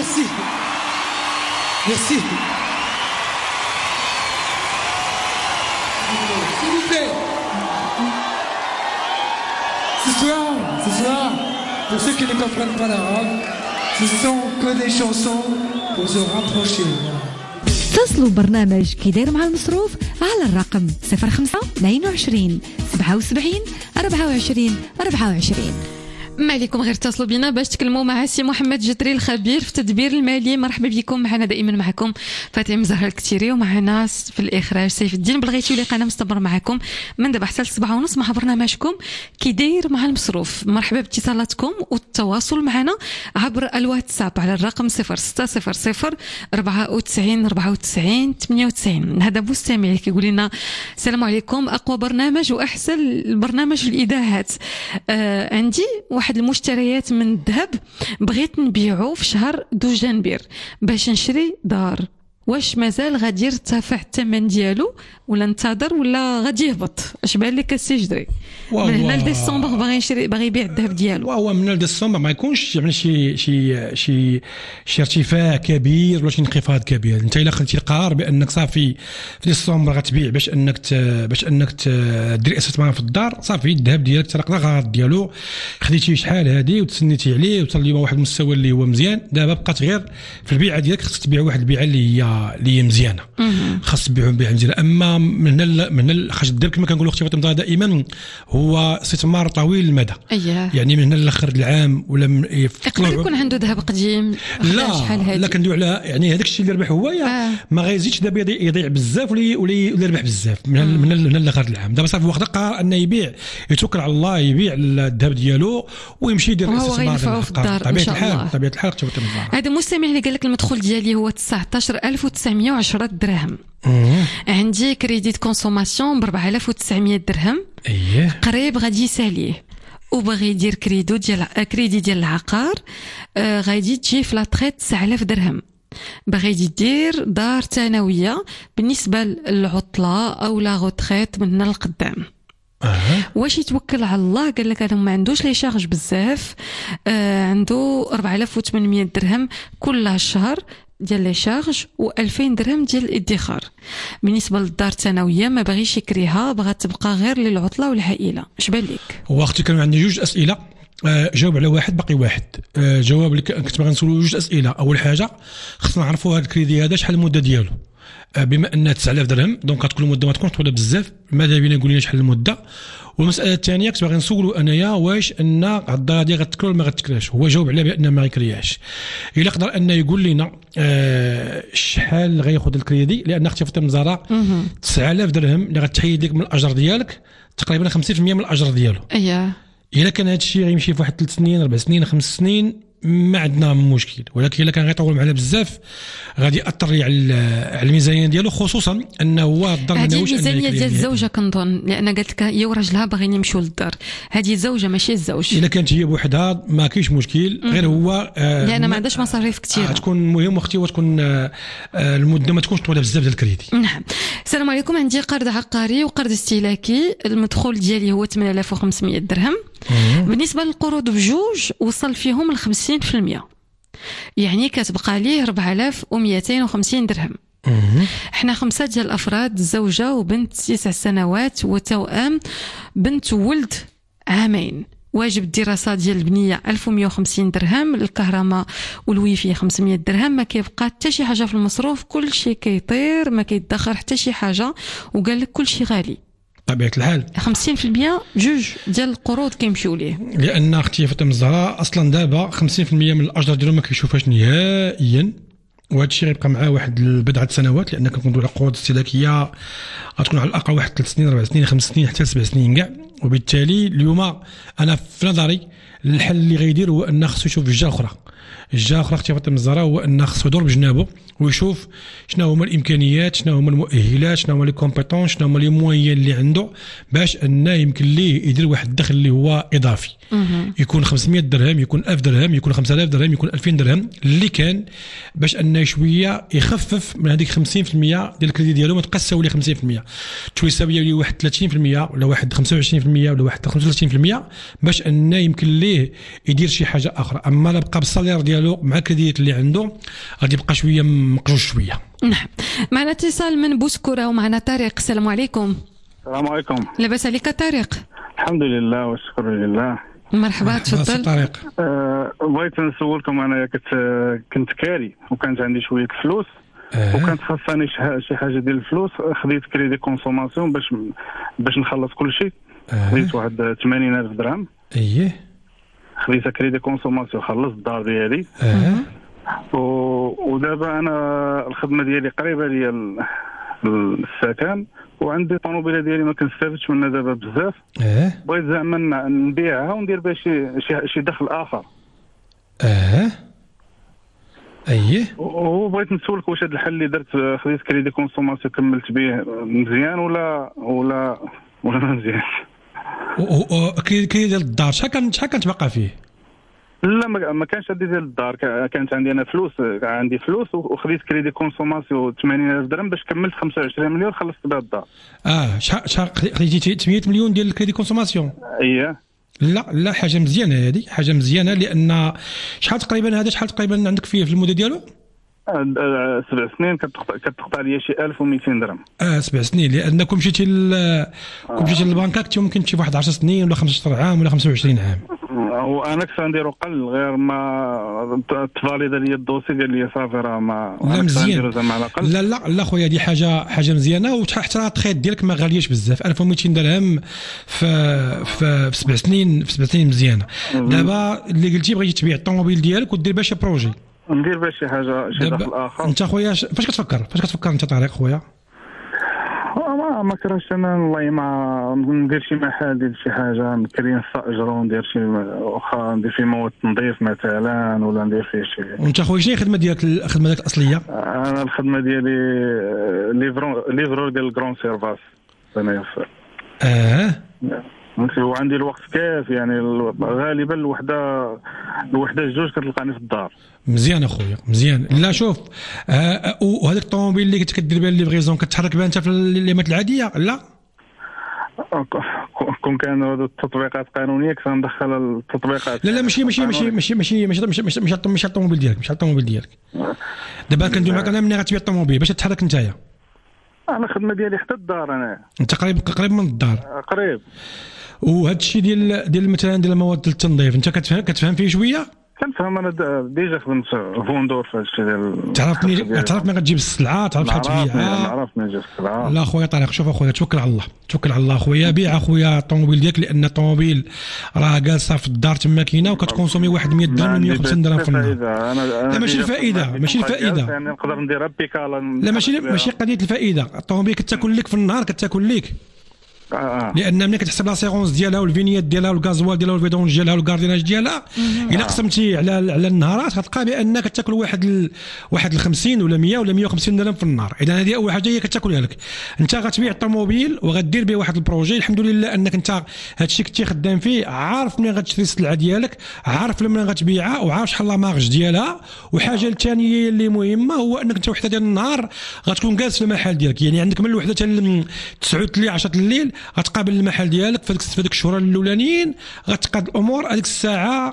Merci. Merci. S'il vous plaît. Ce soir, pour ceux qui ne comprennent pas l'arabe, ce sont que des chansons pour se rapprocher.
اتصلوا برنامج كي داير مع المصروف على الرقم 05 22 77 24 24.
ما عليكم غير اتصلوا بنا باش تكلموا مع سي محمد جدري الخبير في التدبير المالي. مرحبا بكم معنا دائما معكم فاتن مزهر الكتيري ومعنا في الاخراج سيف الدين بلغيتي ولي قناه مستمر معكم من دابا حتى 7:30 مع برنامجكم كي داير مع المصروف. مرحبا باتصالاتكم والتواصل معنا عبر الواتساب على الرقم 0600 94 94 98. هذا مستمع كيقول لنا السلام عليكم، اقوى برنامج واحسن برنامج الاذاعات. عندي واحد المشتريات من الذهب بغيت نبيعه في شهر دوجنبير باش نشري دار، واش مازال غادي يرتفع الثمن ديالو ولا ننتظر ولا غادي يهبط؟ اش بان لك السي جدري؟ من هنا لديسمبر باغي يشري باغي يبيع الذهب ديالو.
وهو من لديسمبر ما يكونش يعني شي ارتفاع كبير ولا شي انخفاض كبير. انت الا خدتي القرار بانك صافي في ديسمبر غتبيع باش انك دير استثمار في الدار، صافي الذهب ديالك ترق الغرض ديالو، خديتي شحال هذه وتسنيتي عليه وصل اليوم واحد المستوى اللي هو مزيان. دابا بقات غير في البيعه ديالك، خصك تبيع واحد البيعه اللي هي مزيانه، خاص تبيعهم بيعه مزيانه. اما من خاص دير كما كنقولوا اختي فاطمه دائما هو استثمار طويل المدى. يعني من هنا لاخر العام ولا
يقدر يكون عنده ذهب قديم
لا كندوي على يعني هذاك الشيء اللي ربح هو ما غيزيدش دابا يضيع بزاف ولا يربح بزاف من لاخر العام. دابا صافي واخد القرار انه يتوكل على الله، يبيع الذهب ديالو ويمشي يدير
الاستثمار في الدار.
طبيعه الحال
هذا مستمع اللي قال لك المدخول ديالي هو 19910 درهم. عندي كريديت كونسوماسيون ب 4900 درهم. قريب غادي يساليه وبغي يدير كريدي ديال العقار. غادي تجي في لاطريت 9000 درهم. بغي يدير دار ثانويه بالنسبه للعطله او لا غوتريت من هنا لقدام. واش يتوكل على الله؟ قال لك انا ما عندوش لي شارج بزاف، عنده 4800 درهم كل شهر ديال لي شارج و2000 درهم ديال الادخار. بالنسبه للدار الثانويه ما باغيش يكريها، بغات تبقى غير للعطله والعائله. اش بان لك؟
وقت كانوا عندي جوج اسئله، جاوب على واحد باقي واحد. جواب اللي كنت باغي نسولو جوج اسئله. اول حاجه خصنا نعرفوا هذا الكريدي هذا شحال المده ديالو. بما ان 9000 درهم دونك غتكون المده ما تكونش طويله بزاف، ماذا بينا نقول لنا شحال المده. والمساله الثانيه كنت باغي نسولو انايا واش ان الدار هذه غتكرا ولا ما غتكراش. هو جاوب على بان ما غيكرياش. الا قدر ان يقول لنا شحال غياخذ الكريدي، لان اختي فاطمه مزارع 9000 درهم اللي غتحيد لك من الاجر ديالك تقريبا 50% من الاجر ديالو. الا كان هذا الشيء غيمشي في واحد 3 سنين 4 سنين 5 سنين ما عندنا مشكل، ولكن الا كان غيطول معنا بزاف غادي ياثر على الميزانيه ديالو، خصوصا انه هو الدار
ماهوش هذه الميزانيه ديال الزوجه كنظن، لان قالت لك هي وراجلها باغيين يمشيو للدار. هذه الزوجه ماشي الزوج.
الا كانت هي بوحدها ما كاينش مشكل، غير هو
لان ما عندهاش مصاريف كثيره.
تكون مهم اختي وتكون المده ما تكونش طويله بزاف ديال الكريدي.
نعم. السلام عليكم، عندي قرض عقاري وقرض استهلاكي، المدخول ديالي هو 8500 درهم. بالنسبه للقروض بجوج وصل فيهم ل 50%، يعني كتبقى ليه 4250 درهم. احنا 5 ديال الافراد، زوجه وبنت 9 سنوات وتوأم بنت وولد عامين. واجب الدراسه ديال البنيه 1150 درهم، الكهرباء والويفي 500 درهم. ما كيبقى حتى شي حاجه في المصروف، كل شيء كيطير، ما كيدخر حتى شي حاجه، وقال لك كل شيء غالي.
طبيعة الحال
50% جوج ديال القروض كيمشيو ليه،
لان اختي فاطمه الزهراء اصلا دابا 50% من الاجر ديالو ما كيشوفهاش نهائيا، وهذا الشيء غيبقى معاه واحد بضعه سنوات، لان كنقولوا العقود الاستهلاكيه غتكون على الاقل واحد 3 سنين 4 سنين 5 سنين حتى 7 سنين كاع. وبالتالي اليوم انا في نظري الحل اللي غيدير هو ان خصو يشوف جهه اخرى. اختي فاطمه الزهراء هو ان خصو يدور بجنابه ويشوف شنو هما الامكانيات، شنو هما المؤهلات، شنو هما لي كومبيتونس، شنو هما لي مويان اللي عنده باش انه يمكن ليه يدير واحد الدخل اللي هو اضافي. يكون 500 درهم، يكون 1000 درهم، يكون 5000 درهم، يكون 2000 درهم اللي كان باش انه شويه يخفف من هذيك 50% ديال الكريدي ديالو، ما تبقاش تساوي ليه 50%، تولي تساوي ليه واحد 30% ولا واحد 25% ولا واحد 35% باش انه يمكن ليه يدير شي حاجه اخرى. اما لا بقى بالصالير ديالو مع الكريديات اللي عنده غادي يبقى شويه مقجوج شويه.
نعم. معنا اتصال من بوسكوره ومعنا طارق. السلام عليكم.
السلام عليكم.
لاباس عليك طارق؟
الحمد لله والشكر لله.
مرحبا تفضل.
طارق.
بغيت نسولكم، انا كنت كاري وكانت عندي شويه فلوس وكانت خاصني شي حاجه ديال الفلوس. خديت كريدي كونسوماسيون باش نخلص كل شيء. خديت واحد 80,000 درهم.
اييه
خديت كريدي كونسوماسيون، خلصت الدار ديالي. ودابا انا الخدمه ديالي قريبه ليا السكن، وعندي طوموبيله ديالي ما كنستافدش منها دابا بزاف. بغيت زعما نبيعها وندير بها شي دخل اخر.
اييه.
وبغيت نسولك واش هذا الحل اللي درت، خديت كريدي كونسوماسيون كملت به مزيان ولا ما مزيانش؟
كريدي ديال الدار شحال كانت باقا فيه؟
لا ما كانش عندي ديال الدار، كانت عندي انا فلوس، عندي فلوس وخديت كريدي كونسوماسيون 80,000 درهم باش كملت 25 مليون خلصت بها الدار.
شحال خديتي 8 مليون ديال الكريدي كونسوماسيون؟
اييه.
لا حاجه مزيانه، هذه حاجه مزيانه، لان شحال تقريبا عندك فيه في المده ديالو؟
7 سنين كتقطع لي شي 1200 درهم.
7 سنين، لان كون مشيتي للبنكه ممكن تشوف واحد 10 سنين ولا 15 عام ولا 25 عام.
وانا كنت نديرو قل غير ما تفاليد لي الدوسي قال لي صافي راه ما
لا مزيان. لا خويا دي حاجه مزيانه، وحتى التخيط ديالك ما غالياش بزاف. 1200 درهم في 7 سنين مزيانه. دابا اللي قلتي بغيتي تبيع الطوموبيل ديالك ودير بها شي بروجي،
ندير بها شي حاجه شي دخل اخر.
انت خويا فاش كتفكر انت طارق خويا؟
ما كرهتش انا والله ما ندير شي محل، ندير شي حاجه نكري نستاجرو، ندير شي واخا ندير فيه مواد تنظيف مثلا، ولا ندير فيه شي.
وانت خويا شنو الخدمه ديالك الاصليه؟
انا الخدمه ديالي ليفرور ديال الكرون سيرفاس انايا. وعندي الوقت كاف، يعني غالبا الوحده جوج كتلقاني في الدار.
مزيان اخويا مزيان. لا شوف، وهذاك الطوموبيل اللي كدير بها ليفريزون كتحرك بها انت في الليمات العاديه؟ لا
كون كانوا هذو التطبيقات قانونيه كنت ندخل التطبيقات.
لا ماشي الطوموبيل ديالك. دابا كندوي معاك انا منين غتبيع الطوموبيل باش تحرك نتايا؟
انا الخدمه ديالي حتى الدار، انا
انت قريب من الدار.
قريب.
وهذا الشيء ديال مثلا ديال المواد التنظيف انت كتفهم فيه شويه؟
كنفهم انا ديجا خدمت فوندور في هذا الشيء ديال.
تعرف ملي غتجيب السلعه، تعرف شحال تبيعها.
نعرف ملي نجيب السلعه.
لا خويا طارق، شوف اخويا توكل على الله خويا، بيع اخويا الطوموبيل ديالك، لان الطوموبيل راه جالسه في الدار تما كاينه وكتكونسومي واحد 100 درهم 150 درهم في النهار. لا ماشي الفائده
يعني نقدر ندير بيكالا.
لا ماشي قضيه الفائده، الطوموبيل كتاكل لك في النهار، كتاكل لك. لان ملي كتحسب لاسيغونس ديالها والفينيات ديالها والغازوال ديالها والفيدونج ديالها والكارديناج ديالها، الا قسمتي على النهارات غتلقى بانك تاكل واحد 50 ولا 100 ولا 150 درهم في النهار. اذا هذه اول حاجه هي كتاكلها لك. انت غتبيع الطوموبيل وغدير به واحد البروجي، الحمد لله انك انت هادشي كنتي خدام فيه، عارف منين غتشري السلعه ديالك، عارف منين غتبيعها، وعارف شحال لا مارج ديالها. وحاجه الثانيه اللي مهمه هو انك انت وحده ديال النهار غتكون جالس في المحل ديالك، يعني عندك من الوحده حتى 9 الليل 10 الليل غتقابل المحل ديالك في هذيك الشهور الاولانيين، غتقاد الامور. هذيك الساعه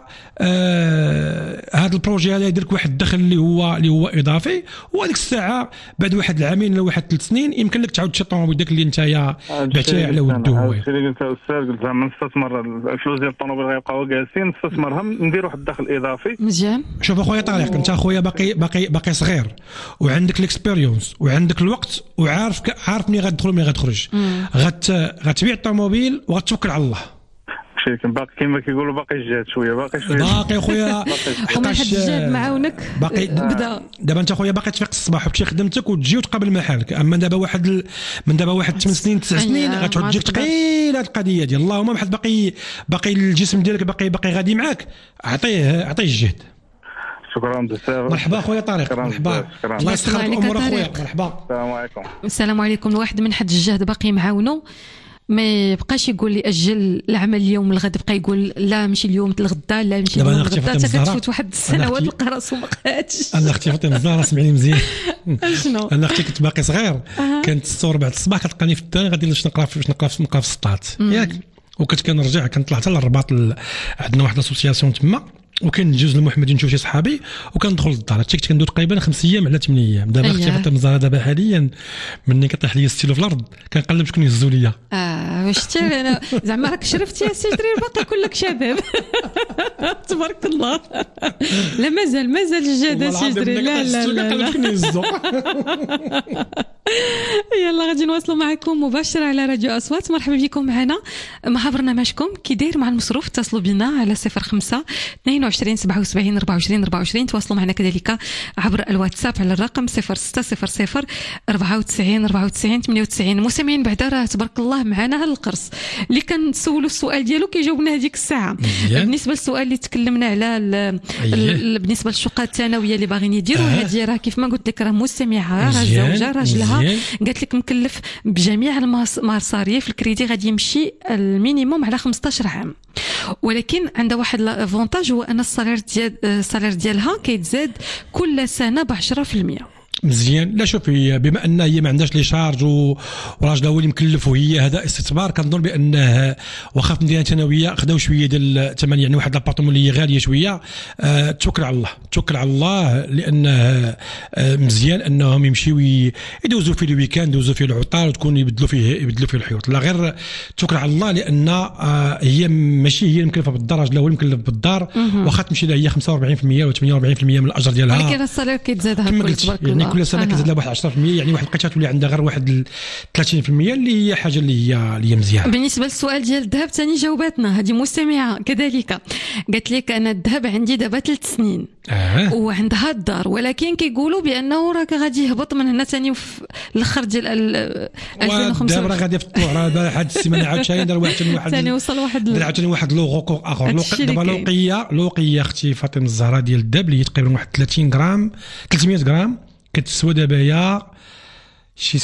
هذا البروجي هذا يدير لك واحد الدخل اللي هو اضافي، وهذيك الساعه بعد واحد العامين ولا واحد 3 سنين يمكن لك تعاود تشطون الطوموبيل داك اللي نتايا بعتيه على ودو. هو
الشيء اللي قلت الاستاذ، قلت زعما نستثمر الفلوس ديال الطوموبيل غيبقاو جالسين، نستثمرهم ندير واحد الدخل اضافي.
مزيان.
شوف اخويا طارق، انت اخويا باقي صغير، وعندك الاكسبيريونس وعندك الوقت، عارف منين غتدخل ومنين غتخرج. غتبيع الطوموبيل وغتوكل على الله.
لكن باقي كما كيقولوا باقي الجهد شويه،
باقي خويا
حنا حد الجهد معاونك
باقي
بدا.
دابا انت خويا باقي تفيق الصباح وتمشي خدمتك وتجي وتقابل محلك. اما دابا واحد 8 سنين 9 سنين غتعود تجيك ثقيله القضيه ديال اللهم بحال باقي الجسم ديالك باقي غادي معاك. عطيه الجهد.
شكرا بزاف.
مرحبا خويا طارق. مرحبا. الله يسخر الامور اخويا. مرحبا.
السلام عليكم.
السلام عليكم. الواحد من حد الجهد باقي معاونو ما يبقاش يقول لي اجل العمل اليوم الغد، بقى يقول لا ماشي اليوم الغدا، لا ماشي اليوم الغدا، حتى كتفوت واحد السنوات لقى راسو ما قادش.
انا اختي فاطمه الزهراء سمعني مزيان.
شنو
انا اختي كنت باقي صغير كانت 6 وربع الصباح كتلقاني في الدار غادي نقرا في السطات ياك، وكنت كنرجع كنطلع حتى للرباط عندنا واحد لاسوسياسيون تما، وكان جوج المحمدي نشوف شي صحابي وكندخل للدار. هادشي كنت كندوز تقريبا 5 ايام على 8 ايام. دابا اختي فاطمه الزهراء دابا حاليا مني كطيح لي الستيلو في الارض كنقلب شكون يهزو ليا.
واش تيري انا زعما راك شرفت يا سي درير باقي كلك شباب. تبارك الله. لا مازال الجهد سي درير. لا يلا غادي نواصلوا معكم مباشره على راديو اصوات. مرحبا بكم معنا مع برنامجكم كي داير مع المصروف. اتصلوا بنا على 05 22 77 24 24. تواصلوا معنا كذلك عبر الواتساب على الرقم 0600 94 94 98. مستمعين بعدا راه تبارك الله معنا على القرص اللي كنسولوا السؤال ديالو كيجاوبنا هذيك الساعه. بالنسبه للسؤال اللي تكلمنا على بالنسبه للشقه الثانويه اللي باغيين يديروا هذه، راه كيف ما قلت لك راه مستمعه راه الزوجه راجلها قالت لك مكلف بجميع المصاريف. الكريدي غادي يمشي المينيموم على 15 عام، ولكن عندها واحد الافونتاج هو ان الصالير ديالها كيتزاد كل سنه ب 10%.
مزيان. لا شوف هي بما ان هي ما عندهاش لي شارج وراجلها هو اللي مكلف وهي هذا استثمار، كنظن بانه واخا في مدينه ثانويه خداو شويه ديال الثمن، يعني واحد لابارتمون اللي هي غاليه شويه. توكل على الله لانه مزيان انهم يمشيو يدوزوا فيه الويكاند، يدوزوا فيه العطار، وتكون يبدلوا فيه الحيوط. لا غير توكل على الله لان هي ماشي هي المكلفه بالدار، راجلها هو المكلف بالدار، واخا تمشي لها هي 45% و 48% من الاجر ديالها،
ولكن الصالير كيتزاد هكا
كل سنه كتزيد لها واحد 10%، يعني واحد لقيتها تولي عندها غير واحد 30% اللي هي حاجه اللي هي مزيانه.
بالنسبه للسؤال ديال الذهب ثاني جاوباتنا هذه مستمعه كذلك، قالت لك انا الذهب عندي دابا 3 سنين وعندها الدار، ولكن كيقولوا بانه راك غادي يهبط من هنا ثاني في الاخر ديال 2005.
دابا راه غادي في الطلوع، راه هاد السيمانه عاوتاني دار واحد
ثاني وصل واحد
لوغو اخر. دابا لوقيه اختي فاطمه الزهراء ديال الذهب اللي هي تقريبا واحد 30 غرام 300 غرام كتسوى دابا هي شي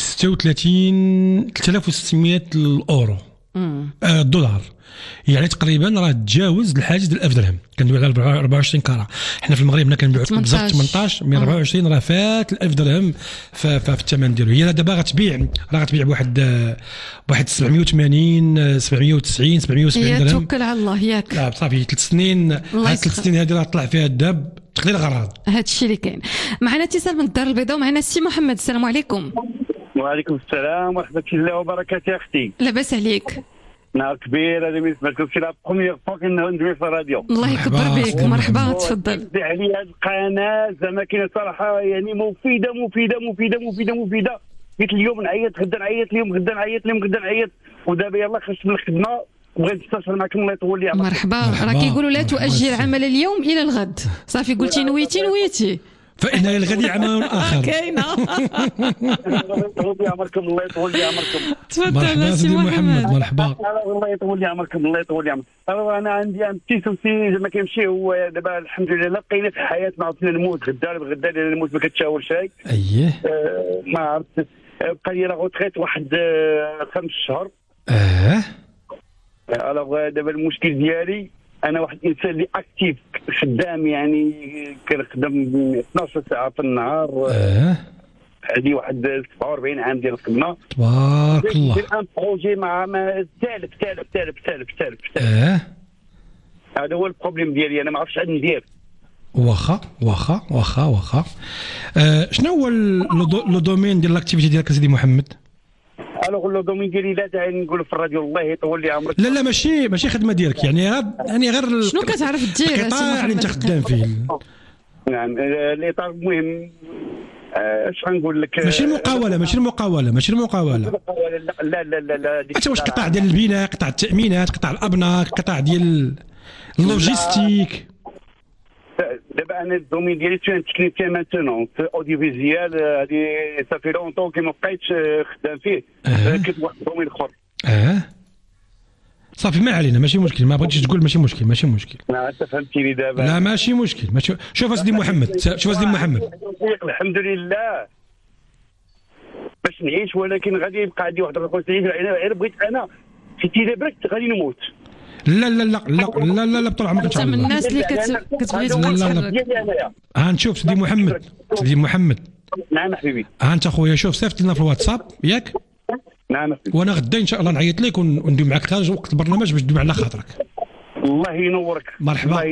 3600 الاورو الدولار، يعني تقريبا راه تجاوز الحاجز ديال 1000 درهم. كندوي على 24 كاره، حنا في المغرب هنا كنبيعوا بزاف 18 من 24 راه فات 1000 درهم في الثمن ديالو. هي دابا غتبيع بواحد 780 790 770 درهم.
توكل على الله ياك.
لا صافي 3 سنين، هاد 3 سنين هذه راه طلع فيها الذهب تقدير غراض.
هذا الشيء اللي كاين. معنا اتصال من الدار البيضاء ومعنا السي محمد. السلام عليكم.
وعليكم السلام ورحمه الله وبركاته. اختي
لاباس عليك؟
نهار كبير هذا بالنسبه لكم، سي لا بروميير فوا كندوي في الراديو.
الله يكبر بك. مرحبا تفضل.
علي هذه القناه زعما كاينه صراحه يعني مفيده. قلت اليوم نعيط غدا نعيط، اليوم غدا نعيط، ودابا يلاه خرجت من الخدمه بغيت نستشر معكم. الله يطول لي عمرك.
مرحبا. راه كيقولوا لا تؤجل عمل اليوم الى الغد. صافي قلتي نويتي
فإن للغد عمل آخر.
كاينه.
الله يطول لي عمركم.
تفضل سي محمد.
مرحبا.
الله يطول لي عمركم. انا عندي ان بتي سوسي زعما كيمشي هو دابا الحمد لله لقينا في الحياه، ما عرفنا نموت غدا نموت ما كتشاور شيء. ما عرفت بقى لي لا غوتريت واحد 5 شهور. الوغ دابا المشكل ديالي انا واحد الانسان اللي اكتيف خدام، يعني كنخدم 12 ساعه في النهار. هذه واحد 47 عام ديال الخدمه.
تبارك الله.
ندير ان بروجي مع تالف. هذا هو البروبليم ديالي، انا ما عرفتش عاد ندير.
واخا شنو هو لو دومين ديال لاكتيفيتي ديالك سيدي محمد؟
الوغ لو دومين ديالي لا داعي نقولوا في الراديو، الله يطول لي عمرك.
لا ماشي خدمه ديالك، يعني غير
شنو كتعرف دير
القطاع اللي انت خدام فيه.
نعم الاطار المهم. اش غنقول لك؟
ماشي المقاوله.
لا
انت واش قطاع ديال البناء، قطاع التامينات، قطاع الابناك، قطاع ديال اللوجيستيك؟
دابا انا الدومين ديالي تكنيكيان مانتونون في اوديوفيزيال. هذه صافي لونطون كي ما بقيتش خدام فيه. كنت واحد الدومين اخر.
صافي ما علينا ماشي مشكل، ما بغيتش تقول ماشي مشكل.
لا انت فهمتيني دابا.
لا ماشي مشكل. شوف اسيدي محمد،
الحمد لله باش نعيش، ولكن غادي يبقى عندي واحد الريسبونسابيلتي. انا بغيت انا في برك غادي نموت.
لا طول عمرك
انت من الناس اللي كتبغي تتحرك.
ها نشوف سيدي محمد.
نعم حبيبي.
ها انت خويا شوف صيفط لنا في الواتساب ياك.
نعم
وانا غدا ان شاء الله نعيط لك وندوي معك خارج وقت البرنامج باش تدوي على خاطرك.
الله ينورك.
مرحبا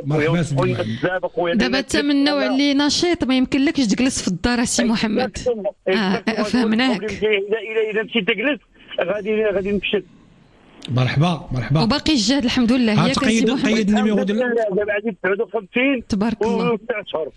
دابا انت من النوع اللي نشيط، ما يمكن لكش تجلس في الدار سي محمد. فهمناك.
اذا مشيت تجلس غادي نفشل.
مرحبا
وباقي الجهد الحمد لله.
هي سي محمد قيد النيميرو ديال
دابا عندي 59
تبارك الله
و9 اشهر.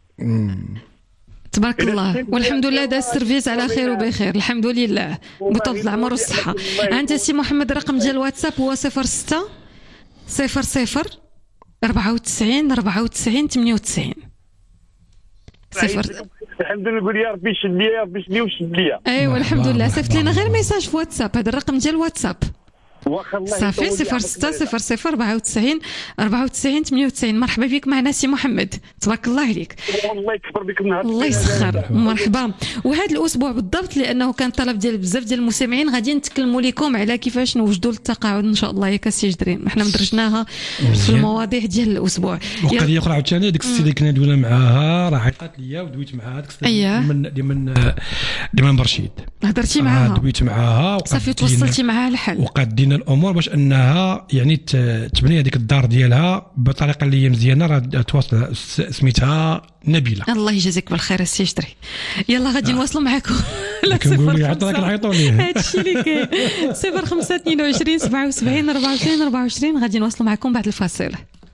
تبارك الله والحمد لله. دا السيرفيس على خير وبخير الحمد لله بطولة العمر والصحة. انت سي محمد الرقم ديال الواتساب هو 06 00 94 94 98
الحمد لله. نقول يا ربي شد لي وشد لي.
ايوا الحمد لله. صيفط لنا غير ميساج في واتساب، هذا الرقم ديال الواتساب صافي 06 00 94 94 98. مرحبا بك معنا سي محمد، تبارك الله عليك.
الله يكبر بك النهار.
الله يسخر. مرحبا. وهذا الاسبوع بالضبط لانه كان طلب ديال بزاف ديال المستمعين غادي نتكلموا لكم على كيفاش نوجدوا للتقاعد ان شاء الله ياك سي جدرين. احنا مدرجناها في المواضيع ديال الاسبوع.
وقضيه اخرى عاوتاني ديك السيده اللي كنا دوينا معاها راه عيطات ليا ودويت معاها ديك السيده من برشيد.
هضرتي معاها؟
دويت معاها
صافي توصلتي معاها الحل
وقادين الامور باش انها يعني تبني هذيك الدار ديالها بطريقه اللي هي مزيانه. راه تواصل سميتها نبيله.
الله يجازيك بالخير السي جدري. يلا غادي نواصلوا معكم.
لا كنقول عطاك نعيطوا ليه
هذا الشيء اللي كاين. 05 22 77 24 24 غادي نواصلوا معكم بعد الفاصل.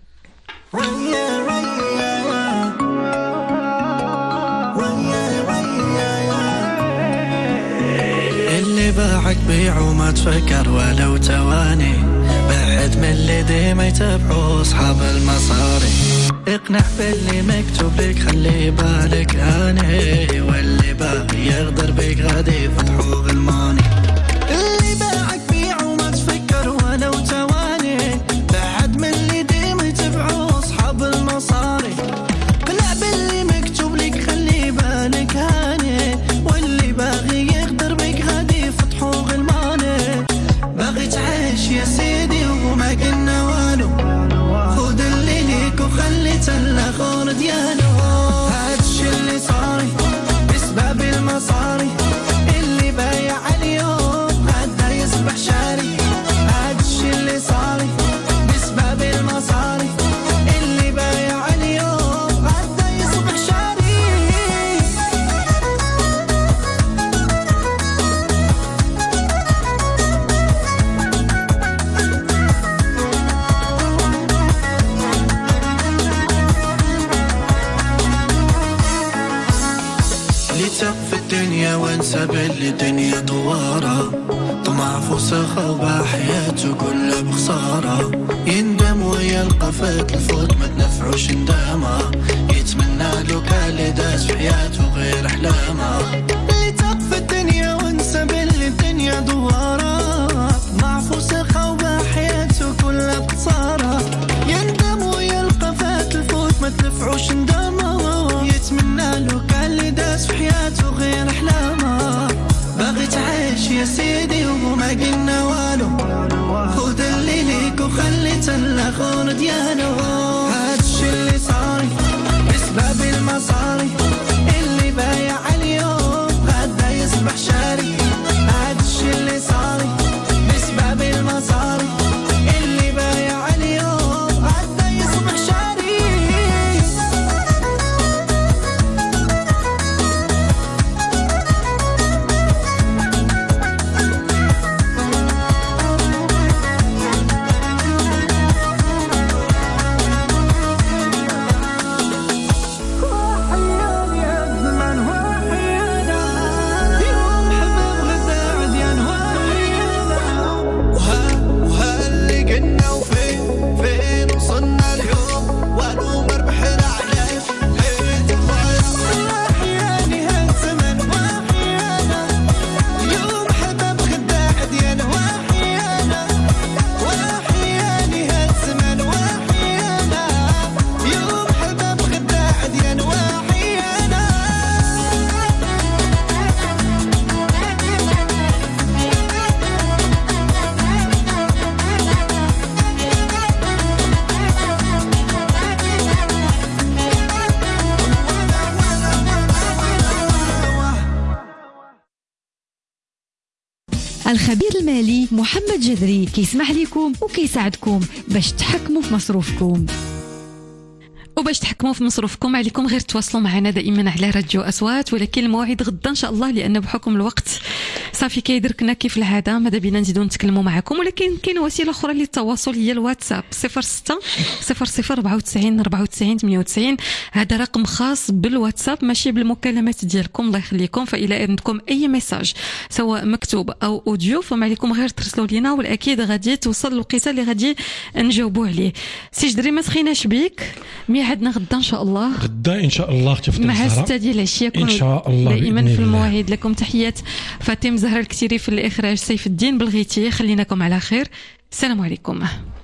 اللي باعك بيع وما تفكر ولو تواني، بعد من اللي ديما يتبعوا اصحاب المصاري. اقنع باللي مكتوب لك خلي بالك هاني، واللي باغي يغدر بك غادي يفتحوا غلماني. اللي باعك بيع وما تفكر ولو تواني، بعد من اللي ديما يتبعوا اصحاب المصاري. اقنع باللي مكتوب لك خلي بالك هاني، واللي باغي يغدر بك غادي يفتحوا غلماني. باغي تعيش يا سيدي وما قلنا والو، خذ اللي ليك وخليت الاخر ديالو. هادشي اللي صاري بسبب المصاري، اللي بايع اليوم غدا يصبح شاري. هادشي اللي صاري بسبب المصاري، اللي بايع اليوم غدا يصبح شاري. لتقف الدنيا وانسى باللي الدنيا دوارة، طمع فسخة وبحياته كلها بخسارة. يندم ويلقى فات الفوت ما تنفعوش ندامة، يتمنى له كان اللي داز في حياته غير أحلامه. لتقف الدنيا وانسى باللي الدنيا دوارة، طمع فسخة وبحياته كلها بخسارة. يندم ويلقى فات الفوت ما تنفعوش ندامة، يتمنى له كان اللي داز في حياته غير أحلامه. باغي تعيش يا سيدي وما قلنا والو، خذ اللي ليك وخليت الاخر ديالو. هادشي اللي صاري بسبب المصاري، اللي بايع اليوم غدا يصبح شاري. هادشي اللي صاري بسبب المصاري، اللي بايع اليوم غدا يصبح شاري.
الخبير المالي محمد جذري كيسمح لكم وكيساعدكم باش تحكموا في مصروفكم.
وباش تحكموا في مصروفكم عليكم غير تواصلوا معنا دائما على راديو أصوات، ولكن الموعد غدا ان شاء الله، لان بحكم الوقت صافي كيدركنا كيف العاده، ماذا بينا نزيدوا نتكلموا معكم. ولكن كاين وسيله اخرى للتواصل هي الواتساب 06 00 94 94 98. هذا رقم خاص بالواتساب ماشي بالمكالمات ديالكم، الله يخليكم. فإلا عندكم اي ميساج سواء مكتوب او اوديو فما عليكم غير ترسلوا لينا، والاكيد غادي توصل الوقيته اللي غادي نجاوبوا عليه. سي جدري ما تخيناش بيك، ميعادنا غدا ان شاء الله.
غدا ان شاء الله
مع 6 ديال العشيه ان شاء الله دائما في المواعيد. لكم تحيات فاطمه زهره الكتيري، في الاخراج سيف الدين بلغيتي. خليناكم على خير، السلام عليكم.